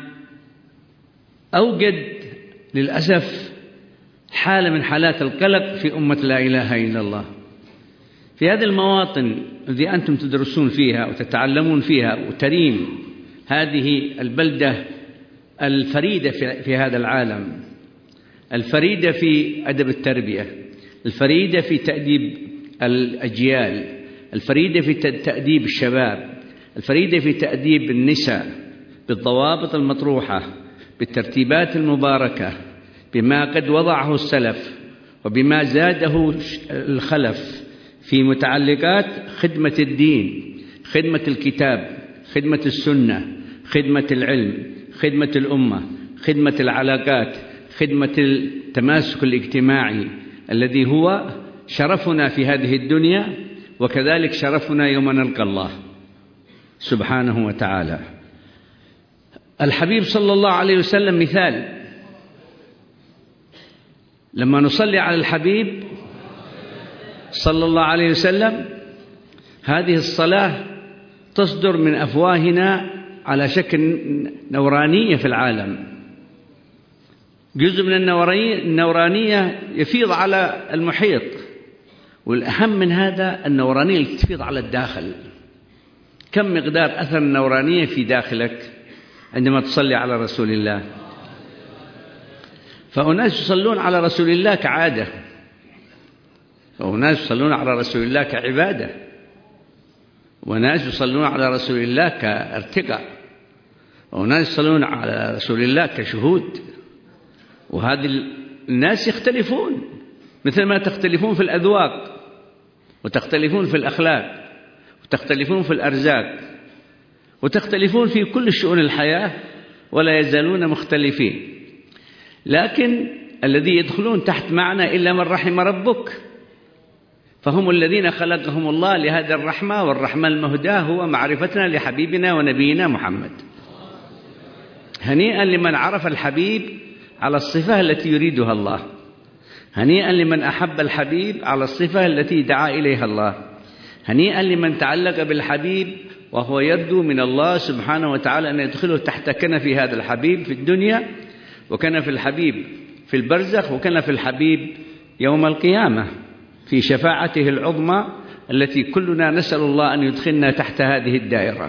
أوجد للأسف حالة من حالات القلق في أمة لا إله إلا الله. في هذه المواطن التي أنتم تدرسون فيها وتتعلمون فيها وتريم هذه البلدة الفريدة في هذا العالم، الفريدة في أدب التربية، الفريدة في تأديب الأجيال، الفريدة في تأديب الشباب، الفريدة في تأديب النساء بالضوابط المطروحة، بالترتيبات المباركة، بما قد وضعه السلف وبما زاده الخلف في متعلقات خدمة الدين، خدمة الكتاب، خدمة السنة، خدمة العلم، خدمة الأمة، خدمة العلاقات، خدمة التماسك الاجتماعي الذي هو شرفنا في هذه الدنيا وكذلك شرفنا يوم نلقى الله سبحانه وتعالى. الحبيب صلى الله عليه وسلم مثال، لما نصلي على الحبيب صلى الله عليه وسلم هذه الصلاة تصدر من أفواهنا على شكل نورانية في العالم، جزء من النورانية يفيض على المحيط، والأهم من هذا النورانية اللي تفيض على الداخل. كم مقدار أثر النورانية في داخلك عندما تصلي على رسول الله؟ فأناس يصلون على رسول الله كعادة، وناس يصلون على رسول الله كعبادة، وناس يصلون على رسول الله كارتقاء، وناس يصلون على رسول الله كشهود. وهذه الناس يختلفون مثل ما تختلفون في الأذواق وتختلفون في الأخلاق وتختلفون في الأرزاق وتختلفون في كل شؤون الحياة ولا يزالون مختلفين، لكن الذي يدخلون تحت معنى إلا من رحم ربك، فهم الذين خلقهم الله لهذه الرحمة، والرحمة المهداة هو معرفتنا لحبيبنا ونبينا محمد. هنيئا لمن عرف الحبيب على الصفة التي يريدها الله، هنيئا لمن أحب الحبيب على الصفة التي دعا إليها الله، هنيئا لمن تعلق بالحبيب وهو يرجو من الله سبحانه وتعالى أن يدخله تحت كنف هذا الحبيب في الدنيا، وكنف الحبيب في البرزخ، وكنف الحبيب يوم القيامة في شفاعته العظمى التي كلنا نسأل الله أن يدخلنا تحت هذه الدائرة.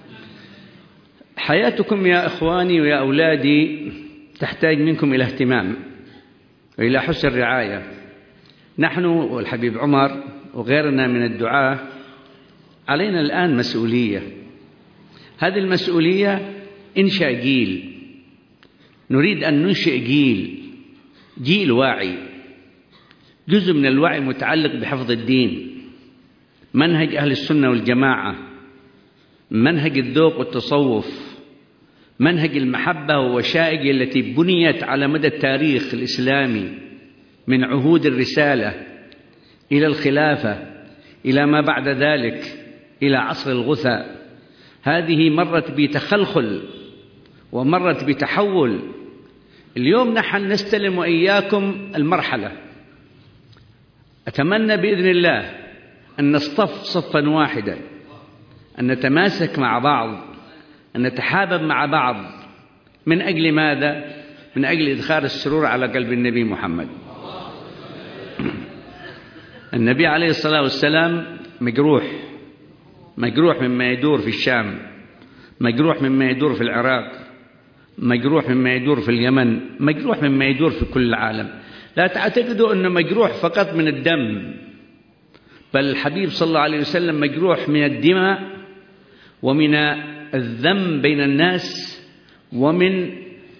حياتكم يا إخواني ويا أولادي تحتاج منكم إلى اهتمام وإلى حسن رعاية. نحن والحبيب عمر وغيرنا من الدعاة علينا الآن مسؤولية. هذه المسؤولية إنشاء جيل، نريد أن ننشئ جيل جيل واعي. جزء من الوعي متعلق بحفظ الدين، منهج أهل السنة والجماعة، منهج الذوق والتصوف، منهج المحبة والوشائج التي بنيت على مدى التاريخ الإسلامي من عهود الرسالة إلى الخلافة إلى ما بعد ذلك إلى عصر الغثاء. هذه مرت بتخلخل ومرت بتحول. اليوم نحن نستلم وإياكم المرحلة. أتمنى بإذن الله أن نصطف صفا واحدا، أن نتماسك مع بعض، أن نتحابب مع بعض. من أجل ماذا؟ من أجل إدخال السرور على قلب النبي محمد. النبي عليه الصلاة والسلام مجروح، مجروح مما يدور في الشام، مجروح مما يدور في العراق، مجروح مما يدور في اليمن، مجروح مما يدور في كل العالم. لا تعتقدوا أنه مجروح فقط من الدم، بل الحبيب صلى الله عليه وسلم مجروح من الدماء ومن الذم بين الناس ومن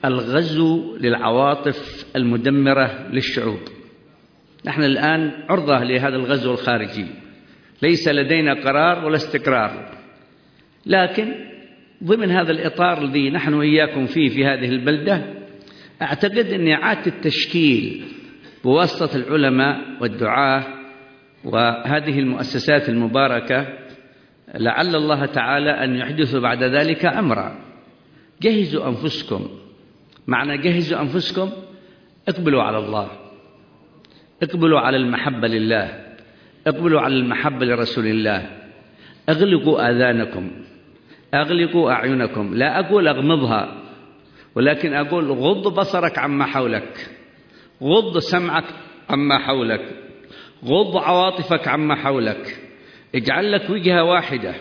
الغزو للعواطف المدمرة للشعوب. نحن الآن عرضة لهذا الغزو الخارجي، ليس لدينا قرار ولا استقرار، لكن ضمن هذا الإطار الذي نحن وإياكم فيه في هذه البلدة، أعتقد أن إعادة التشكيل بواسطة العلماء والدعاة وهذه المؤسسات المباركة لعل الله تعالى أن يحدثوا بعد ذلك أمرا. جهزوا أنفسكم. معنى جهزوا أنفسكم، اقبلوا على الله، اقبلوا على المحبة لله، اقبلوا على المحبة لرسول الله. اغلقوا آذانكم، اغلقوا أعينكم. لا أقول اغمضها، ولكن أقول غض بصرك عما حولك، غض سمعك عما حولك، غض عواطفك عما حولك. اجعل لك وجهة واحدة،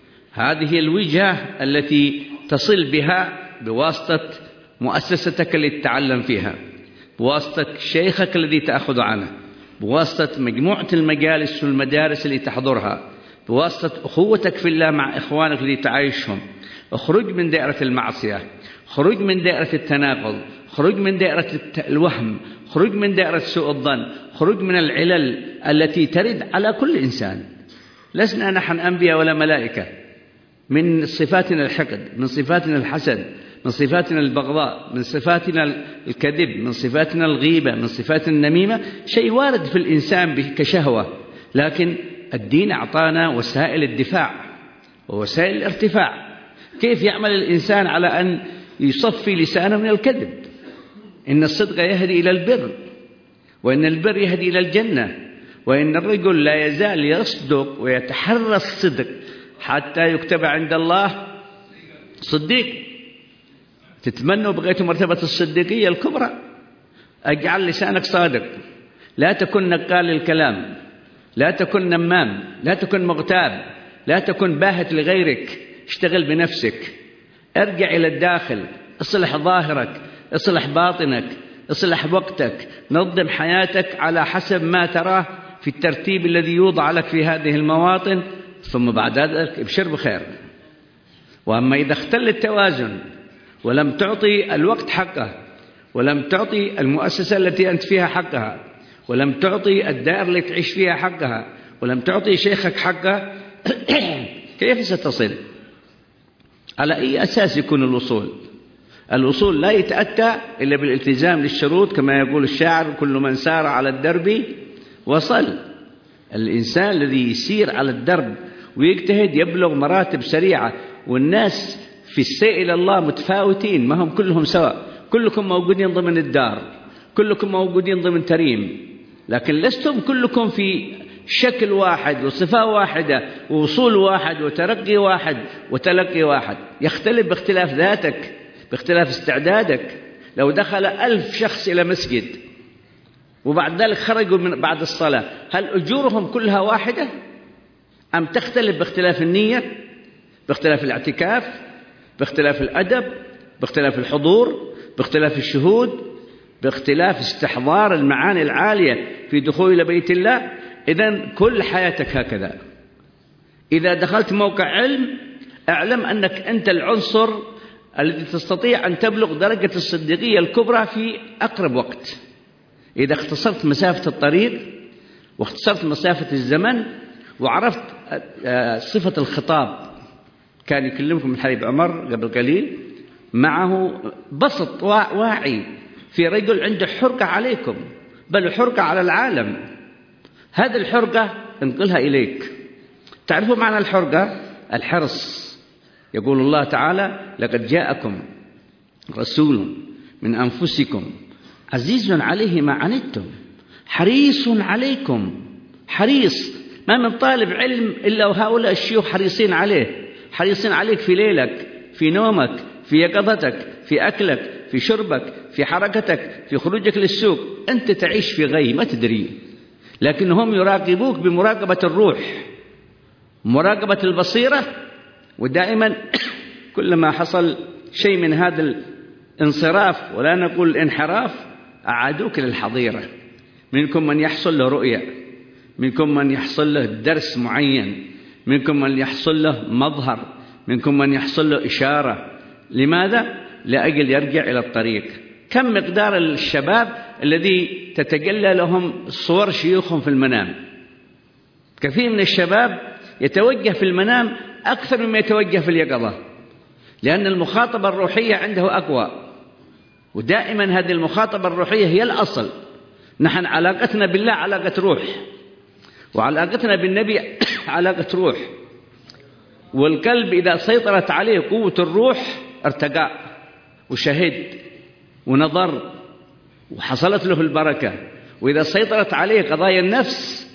هذه الوجهة التي تصل بها بواسطة مؤسستك اللي تتعلم فيها، بواسطة شيخك الذي تأخذ عنه، بواسطة مجموعة المجالس والمدارس اللي تحضرها، بواسطة أخوتك في الله مع إخوانك اللي تعيشهم. اخرج من دائرة المعصية، خرج من دائرة التناقض، خرج من دائرة الوهم، خرج من دائرة سوء الظن، خرج من العلل التي ترد على كل إنسان. لسنا نحن أنبياء ولا ملائكة. من صفاتنا الحقد، من صفاتنا الحسد، من صفاتنا البغضاء، من صفاتنا الكذب، من صفاتنا الغيبة، من صفاتنا النميمة. شيء وارد في الإنسان كشهوة، لكن الدين أعطانا وسائل الدفاع ووسائل الارتفاع. كيف يعمل الإنسان على أن يصفي لسانه من الكذب؟ إن الصدق يهدي إلى البر، وإن البر يهدي إلى الجنة، وإن الرجل لا يزال يصدق ويتحرى الصدق حتى يكتب عند الله صديق. تتمنوا بغيتوا مرتبة الصديقية الكبرى، اجعل لسانك صادق، لا تكن نقال الكلام، لا تكن نمام، لا تكن مغتاب، لا تكن باهت لغيرك. اشتغل بنفسك، ارجع إلى الداخل، اصلح ظاهرك، اصلح باطنك، اصلح وقتك، نظم حياتك على حسب ما تراه في الترتيب الذي يوضع لك في هذه المواطن، ثم بعد ذلك ابشر بخير. وأما إذا اختل التوازن ولم تعطي الوقت حقه، ولم تعطي المؤسسة التي أنت فيها حقها، ولم تعطي الدائرة التي تعيش فيها حقها، ولم تعطي شيخك حقه، كيف ستصل؟ على أي أساس يكون الوصول؟ الوصول لا يتأتى إلا بالالتزام للشروط، كما يقول الشاعر: كل من سار على الدرب وصل. الإنسان الذي يسير على الدرب ويجتهد يبلغ مراتب سريعة. والناس في السير إلى الله متفاوتين، ما هم كلهم سواء. كلكم موجودين ضمن الدار، كلكم موجودين ضمن تريم، لكن لستم كلكم في شكل واحد وصفة واحدة ووصول واحد وترقي واحد وتلقي واحد، يختلف باختلاف ذاتك، باختلاف استعدادك. لو دخل ألف شخص إلى مسجد وبعد ذلك خرجوا من بعد الصلاة، هل أجورهم كلها واحدة أم تختلف باختلاف النية، باختلاف الاعتكاف، باختلاف الأدب، باختلاف الحضور، باختلاف الشهود، باختلاف استحضار المعاني العالية في دخول إلى بيت الله؟ إذن كل حياتك هكذا. إذا دخلت موقع علم اعلم أنك أنت العنصر الذي تستطيع أن تبلغ درجة الصديقية الكبرى في أقرب وقت. إذا اختصرت مسافة الطريق واختصرت مسافة الزمن وعرفت صفة الخطاب. كان يكلمكم الحبيب عمر قبل قليل، معه بسط واعي في رجل عنده حرقة عليكم، بل حرقة على العالم. هذه الحرقة انقلها إليك. تعرفوا معنى الحرقة؟ الحرص. يقول الله تعالى: لقد جاءكم رسول من أنفسكم عزيز عليه ما عنتم حريص عليكم. حريص. ما من طالب علم إلا وهؤلاء الشيوخ حريصين عليه، حريصين عليك في ليلك، في نومك، في يقظتك، في أكلك، في شربك، في حركتك، في خروجك للسوق. أنت تعيش في غي ما تدري، لكنهم يراقبوك بمراقبة الروح، مراقبة البصيرة. ودائما كلما حصل شيء من هذا الانصراف ولا نقول الانحراف أعادوك للحظيرة. منكم من يحصل له رؤية، منكم من يحصل له درس معين، منكم من يحصل له مظهر، منكم من يحصل له إشارة. لماذا؟ لأجل يرجع إلى الطريق. كم مقدار الشباب الذي تتجلى لهم صور شيوخهم في المنام؟ كثير من الشباب يتوجه في المنام أكثر مما يتوجه في اليقظة، لأن المخاطبة الروحية عنده أقوى. ودائما هذه المخاطبة الروحية هي الأصل. نحن علاقتنا بالله علاقة روح، وعلاقتنا بالنبي علاقة روح. والقلب إذا سيطرت عليه قوة الروح ارتقى وشهد ونظر وحصلت له البركة. وإذا سيطرت عليه قضايا النفس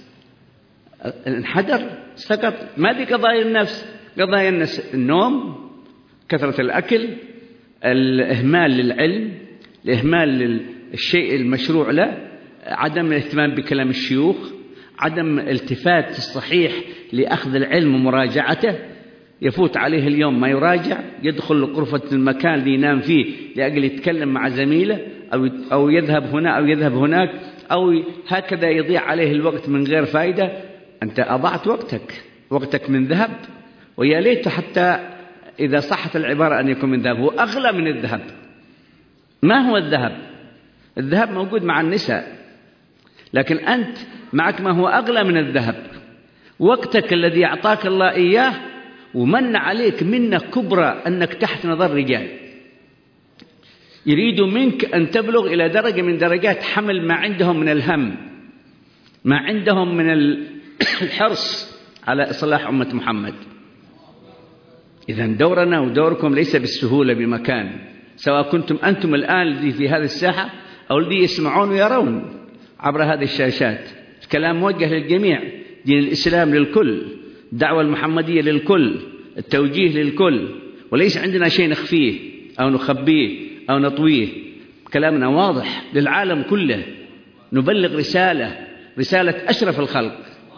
انحدر، سقط. ما دي قضايا النفس؟ قضايا النفس النوم، كثرة الأكل، الإهمال للعلم، الإهمال للشيء المشروع له، عدم الاهتمام بكلام الشيوخ، عدم التفات الصحيح لأخذ العلم ومراجعته. يفوت عليه اليوم ما يراجع، يدخل غرفة المكان اللي ينام فيه لأجل يتكلم مع زميله، أو أو يذهب هنا أو يذهب هناك، أو هكذا يضيع عليه الوقت من غير فائدة. أنت أضعت وقتك، وقتك من ذهب. ويا ليت حتى إذا صحت العبارة أن يكون من ذهب، هو أغلى من الذهب. ما هو الذهب؟ الذهب موجود مع النساء، لكن أنت معك ما هو أغلى من الذهب، وقتك الذي أعطاك الله إياه ومن عليك منة كبرى أنك تحت نظر رجال يريد منك أن تبلغ إلى درجة من درجات حمل ما عندهم من الهم، ما عندهم من الحرص على إصلاح أمة محمد. إذن دورنا ودوركم ليس بالسهولة بمكان، سواء كنتم أنتم الآن الذي في هذه الساحة أو الذي يسمعون ويرون عبر هذه الشاشات. الكلام موجه للجميع، دين الإسلام للكل، الدعوة المحمدية للكل، التوجيه للكل، وليس عندنا شيء نخفيه أو نخبيه أو نطويه. كلامنا واضح للعالم كله، نبلغ رسالة، رسالة أشرف الخلق،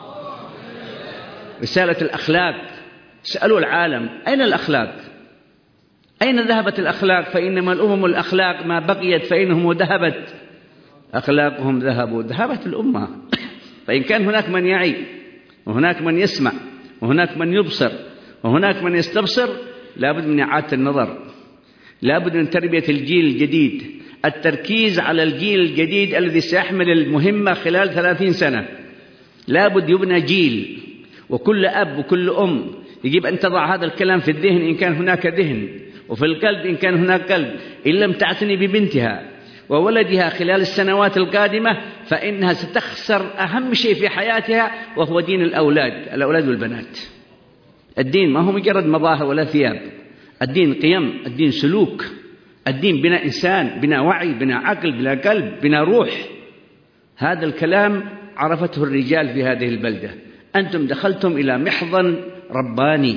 رسالة الأخلاق. اسألوا العالم أين الأخلاق؟ أين ذهبت الأخلاق؟ فإنما الأمم الأخلاق ما بقيت، فإنهم ذهبت أخلاقهم ذهبوا، ذهبت الأمة. فإن كان هناك من يعي وهناك من يسمع وهناك من يبصر وهناك من يستبصر، لابد من إعادة النظر، لابد من تربية الجيل الجديد، التركيز على الجيل الجديد الذي سيحمل المهمة خلال ثلاثين سنة. لابد يبنى جيل، وكل أب وكل أم يجب أن تضع هذا الكلام في الذهن إن كان هناك ذهن، وفي القلب إن كان هناك قلب. إن لم تعتني ببنتها وولدها خلال السنوات القادمة فإنها ستخسر أهم شيء في حياتها، وهو دين الأولاد، الأولاد والبنات. الدين ما هو مجرد مظاهر ولا ثياب، الدين قيم، الدين سلوك، الدين بناء إنسان، بناء وعي، بناء عقل، بناء قلب، بناء روح. هذا الكلام عرفته الرجال في هذه البلدة. أنتم دخلتم إلى محضن رباني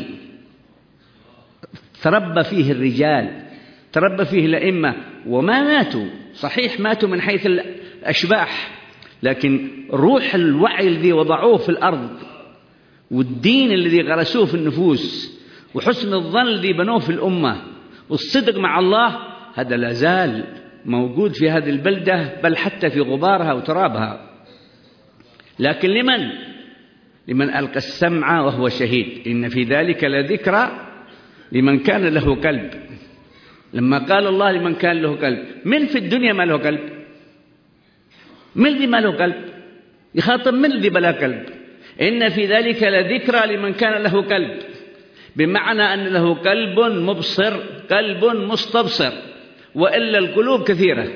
تربى فيه الرجال، تربى فيه الأئمة، وما ماتوا. صحيح ماتوا من حيث الأشباح، لكن روح الوعي الذي وضعوه في الأرض، والدين الذي غرسوه في النفوس، وحسن الظن الذي بنوه في الأمة، والصدق مع الله، هذا لا زال موجود في هذه البلدة، بل حتى في غبارها وترابها. لكن لمن؟ لمن ألقى السمع وهو شهيد. إن في ذلك لذكرى لمن كان له قلب. لما قال الله لمن كان له قلب، من في الدنيا ما له قلب؟ من الذي ما له قلب؟ يخاطب من الذي بلا قلب؟ إن في ذلك لذكرى لمن كان له قلب، بمعنى أن له قلب مبصر، قلب مستبصر، وإلا القلوب كثيرة.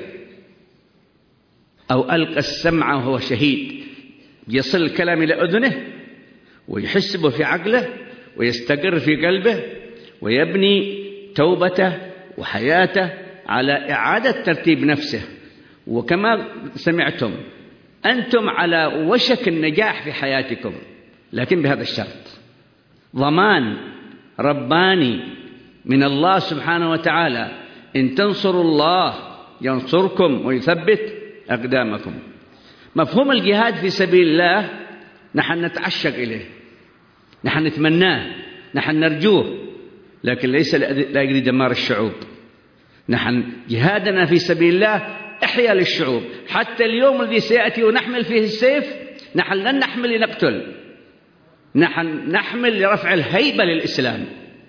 أو ألقى السمع وهو شهيد، يصل الكلام إلى أذنه ويحس به في عقله ويستقر في قلبه، ويبني توبته وحياته على إعادة ترتيب نفسه. وكما سمعتم أنتم على وشك النجاح في حياتكم، لكن بهذا الشرط: ضمان رباني من الله سبحانه وتعالى: إن تنصروا الله ينصركم ويثبت أقدامكم. مفهوم الجهاد في سبيل الله نحن نتعشق إليه، نحن نتمناه، نحن نرجوه، لكن ليس لأجل دمار الشعوب. نحن جهادنا في سبيل الله إحياء للشعوب. حتى اليوم الذي سيأتي ونحمل فيه السيف، نحن لن نحمل لنقتل، نحن نحمل لرفع الهيبة للإسلام.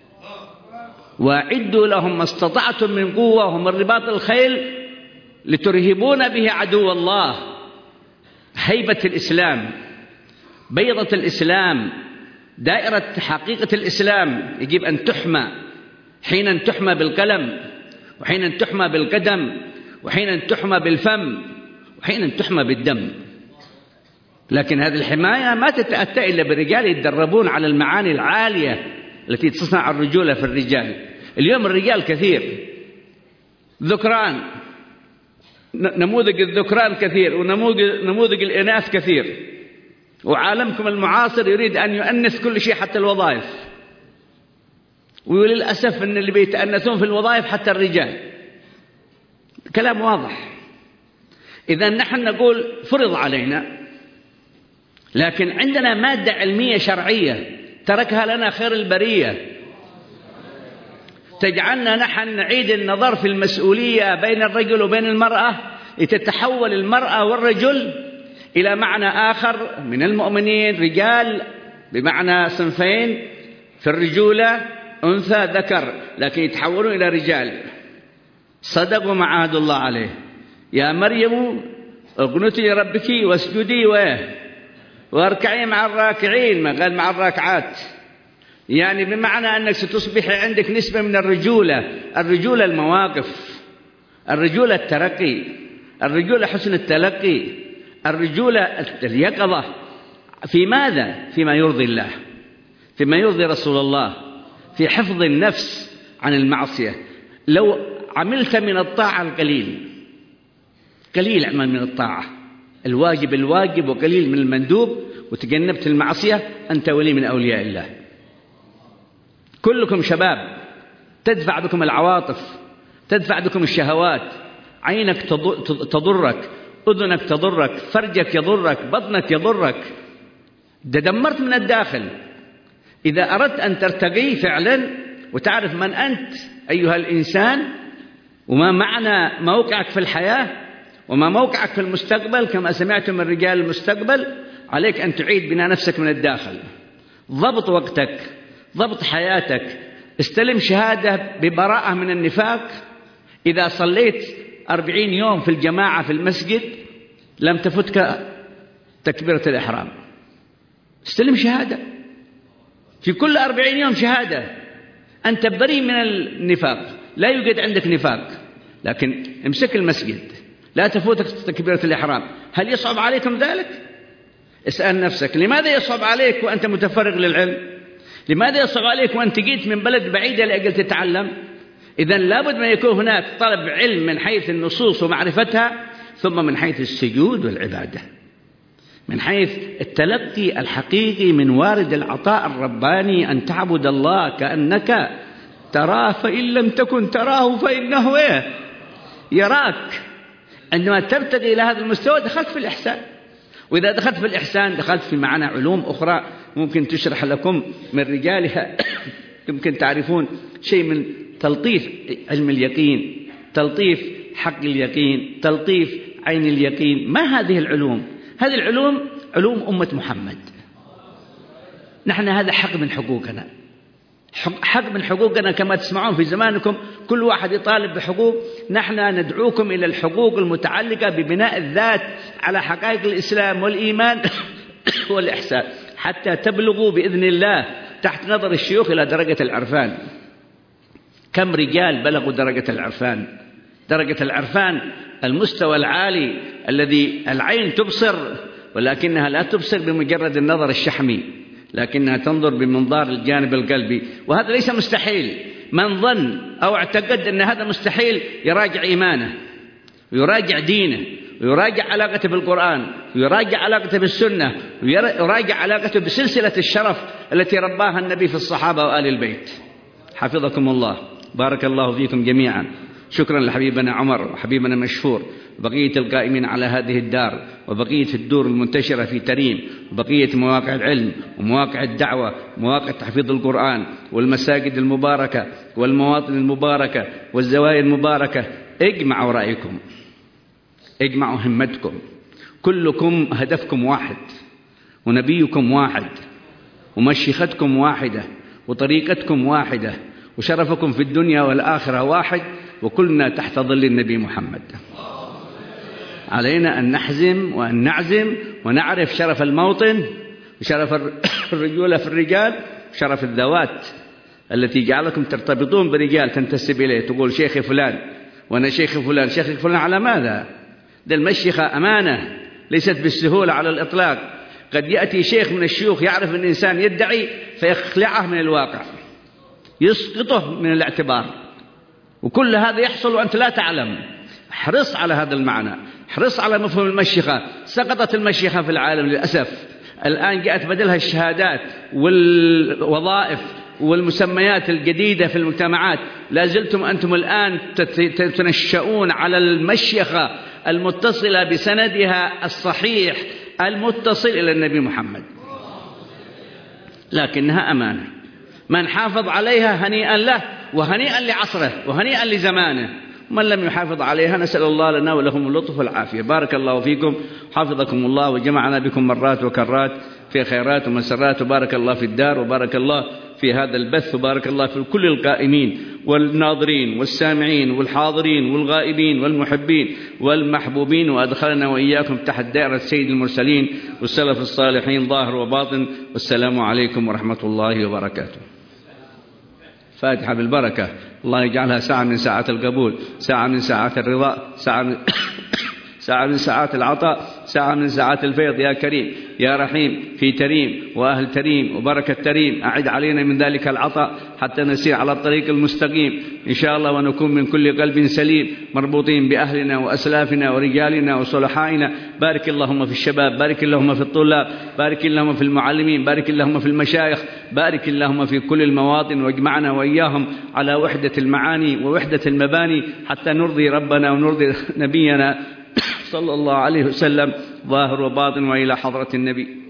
وأعدوا لهم ما استطعتم من قوة ومن رباط الخيل لترهبون به عدو الله. هيبة الإسلام، بيضة الإسلام، دائرة حقيقة الإسلام يجب أن تحمى، حين أن تحمى بالقلم، وحين أن تحمى بالقدم، وحين أن تحمى بالفم، وحين أن تحمى بالدم. لكن هذه الحماية ما تتأتى إلا برجال يتدربون على المعاني العالية التي تصنع الرجولة في الرجال. اليوم الرجال كثير ذكران، نموذج الذكران كثير، ونموذج الإناث كثير، وعالمكم المعاصر يريد أن يؤنث كل شيء حتى الوظائف. وللأسف أن اللي بيتأنثون في الوظائف حتى الرجال. كلام واضح. إذا نحن نقول فرض علينا، لكن عندنا مادة علمية شرعية تركها لنا خير البرية، تجعلنا نحن نعيد النظر في المسؤولية بين الرجل وبين المرأة، لتتحول المرأة والرجل إلى معنى آخر من المؤمنين، رجال بمعنى صنفين في الرجولة، أنثى ذكر، لكن يتحولون إلى رجال. صدقوا ما عاهد الله عليه: يا مريم اقنتي لربك واسجدي واركعي مع الراكعين، ما قال مع الراكعات. يعني بمعنى أنك ستصبح عندك نسبة من الرجولة. الرجولة المواقف، الرجولة الترقي، الرجولة حسن التلقي، الرجولة اليقظة. في ماذا؟ فيما يرضي الله، فيما يرضي رسول الله، في حفظ النفس عن المعصية. لو عملت من الطاعة القليل، قليل عمل من الطاعة، الواجب الواجب وقليل من المندوب، وتجنبت المعصية، أنت ولي من أولياء الله. كلكم شباب، تدفع بكم العواطف، تدفع بكم الشهوات، عينك تضرك، أذنك تضرك، فرجك يضرك، بطنك يضرك، تدمرت من الداخل. إذا أردت أن ترتقي فعلا وتعرف من أنت أيها الإنسان، وما معنى موقعك في الحياة، وما موقعك في المستقبل، كما سمعتم من رجال المستقبل، عليك أن تعيد بناء نفسك من الداخل. ضبط وقتك، ضبط حياتك، استلم شهادة ببراءة من النفاق. إذا صليت أربعين يوم في الجماعة في المسجد لم تفتك تكبيرة الإحرام، استلم شهادة في كل أربعين يوم، شهادة أنت بريء من النفاق، لا يوجد عندك نفاق. لكن امسك المسجد، لا تفوتك تكبيرة الإحرام. هل يصعب عليكم ذلك؟ اسأل نفسك: لماذا يصعب عليك وأنت متفرغ للعلم؟ لماذا يصعب عليك وأنت جيت من بلد بعيدة لأجل تتعلم؟ إذن لابد ما يكون هناك طلب علم من حيث النصوص ومعرفتها، ثم من حيث السجود والعبادة. من حيث التلقي الحقيقي من وارد العطاء الرباني، أن تعبد الله كأنك تراه، فإن لم تكن تراه فإنه إيه؟ يراك. عندما ترتقي إلى هذا المستوى دخلت في الإحسان، وإذا دخلت في الإحسان دخلت في معنى علوم أخرى ممكن تشرح لكم من رجالها. يمكن تعرفون شيء من تلطيف علم اليقين، تلطيف حق اليقين، تلطيف عين اليقين. ما هذه العلوم؟ هذه العلوم علوم أمة محمد. نحن هذا حق من حقوقنا، حق من حقوقنا. كما تسمعون في زمانكم كل واحد يطالب بحقوق، نحن ندعوكم إلى الحقوق المتعلقة ببناء الذات على حقائق الإسلام والإيمان والإحسان، حتى تبلغوا بإذن الله تحت نظر الشيوخ إلى درجة العرفان. كم رجال بلغوا درجة العرفان؟ درجة العرفان المستوى العالي الذي العين تبصر، ولكنها لا تبصر بمجرد النظر الشحمي، لكنها تنظر بمنظار الجانب القلبي، وهذا ليس مستحيل. من ظن أو اعتقد أن هذا مستحيل يراجع إيمانه، ويراجع دينه، ويراجع علاقته بالقرآن، ويراجع علاقته بالسنة، ويراجع علاقته بسلسلة الشرف التي رباها النبي في الصحابة وآل البيت. حفظكم الله، بارك الله فيكم جميعا. شكرا لحبيبنا عمر وحبيبنا مشهور وبقية القائمين على هذه الدار، وبقية الدور المنتشرة في تريم، وبقية مواقع العلم ومواقع الدعوة ومواقع تحفيظ القرآن والمساجد المباركة والمواطن المباركة والزوايا المباركة. اجمعوا رأيكم، اجمعوا همتكم، كلكم هدفكم واحد، ونبيكم واحد، ومشيختكم واحدة، وطريقتكم واحدة، وشرفكم في الدنيا والآخرة واحد، وكلنا تحت ظل النبي محمد. علينا أن نحزم وأن نعزم ونعرف شرف الموطن، وشرف الرجولة في الرجال، وشرف الذوات التي جعلكم ترتبطون برجال تنتسب إليه، تقول شيخي فلان وأنا شيخ فلان. شيخ فلان على ماذا؟ ده المشيخة أمانة ليست بالسهولة على الإطلاق. قد يأتي شيخ من الشيوخ يعرف أن الإنسان يدعي فيخلعه من الواقع، يسقطه من الاعتبار، وكل هذا يحصل وأنت لا تعلم. احرص على هذا المعنى، احرص على مفهوم المشيخة. سقطت المشيخة في العالم للأسف. الآن جاءت بدلها الشهادات والوظائف والمسميات الجديدة في المجتمعات. لا زلتم أنتم الآن تنشؤون على المشيخة المتصلة بسندها الصحيح المتصل إلى النبي محمد، لكنها أمانة. من حافظ عليها هنيئا له، وهنيئا لعصره، وهنيئا لزمانه. من لم يحافظ عليها نسأل الله لنا ولهم اللطف والعافية. بارك الله فيكم، حافظكم الله، وجمعنا بكم مرات وكرات في خيرات ومسرات. وبارك الله في الدار، وبارك الله في هذا البث، وبارك الله في كل القائمين والناظرين والسامعين والحاضرين والغائبين والمحبين والمحبوبين، وأدخلنا وإياكم تحت دائرة سيد المرسلين والسلف الصالحين ظاهر وباطن. والسلام عليكم ورحمة الله وبركاته. فاتحة بالبركة. الله يجعلها ساعة من ساعات القبول، ساعة من ساعات الرضا، ساعة من ساعة من ساعات العطاء، ساعة من ساعات الفيض. يا كريم يا رحيم في تريم وأهل تريم وبركة تريم، أعد علينا من ذلك العطاء حتى نسير على الطريق المستقيم إن شاء الله، ونكون من كل قلب سليم مربوطين بأهلنا وأسلافنا ورجالنا وصلحائنا. بارك اللهم في الشباب، بارك اللهم في الطلاب، بارك اللهم في المعلمين، بارك اللهم في المشايخ، بارك اللهم في كل المواطن، واجمعنا وإياهم على وحدة المعاني ووحدة المباني حتى نرضي ربنا ونرضي نبينا صلى الله عليه وسلم ظاهر وباطن، وإلى حضرة النبي.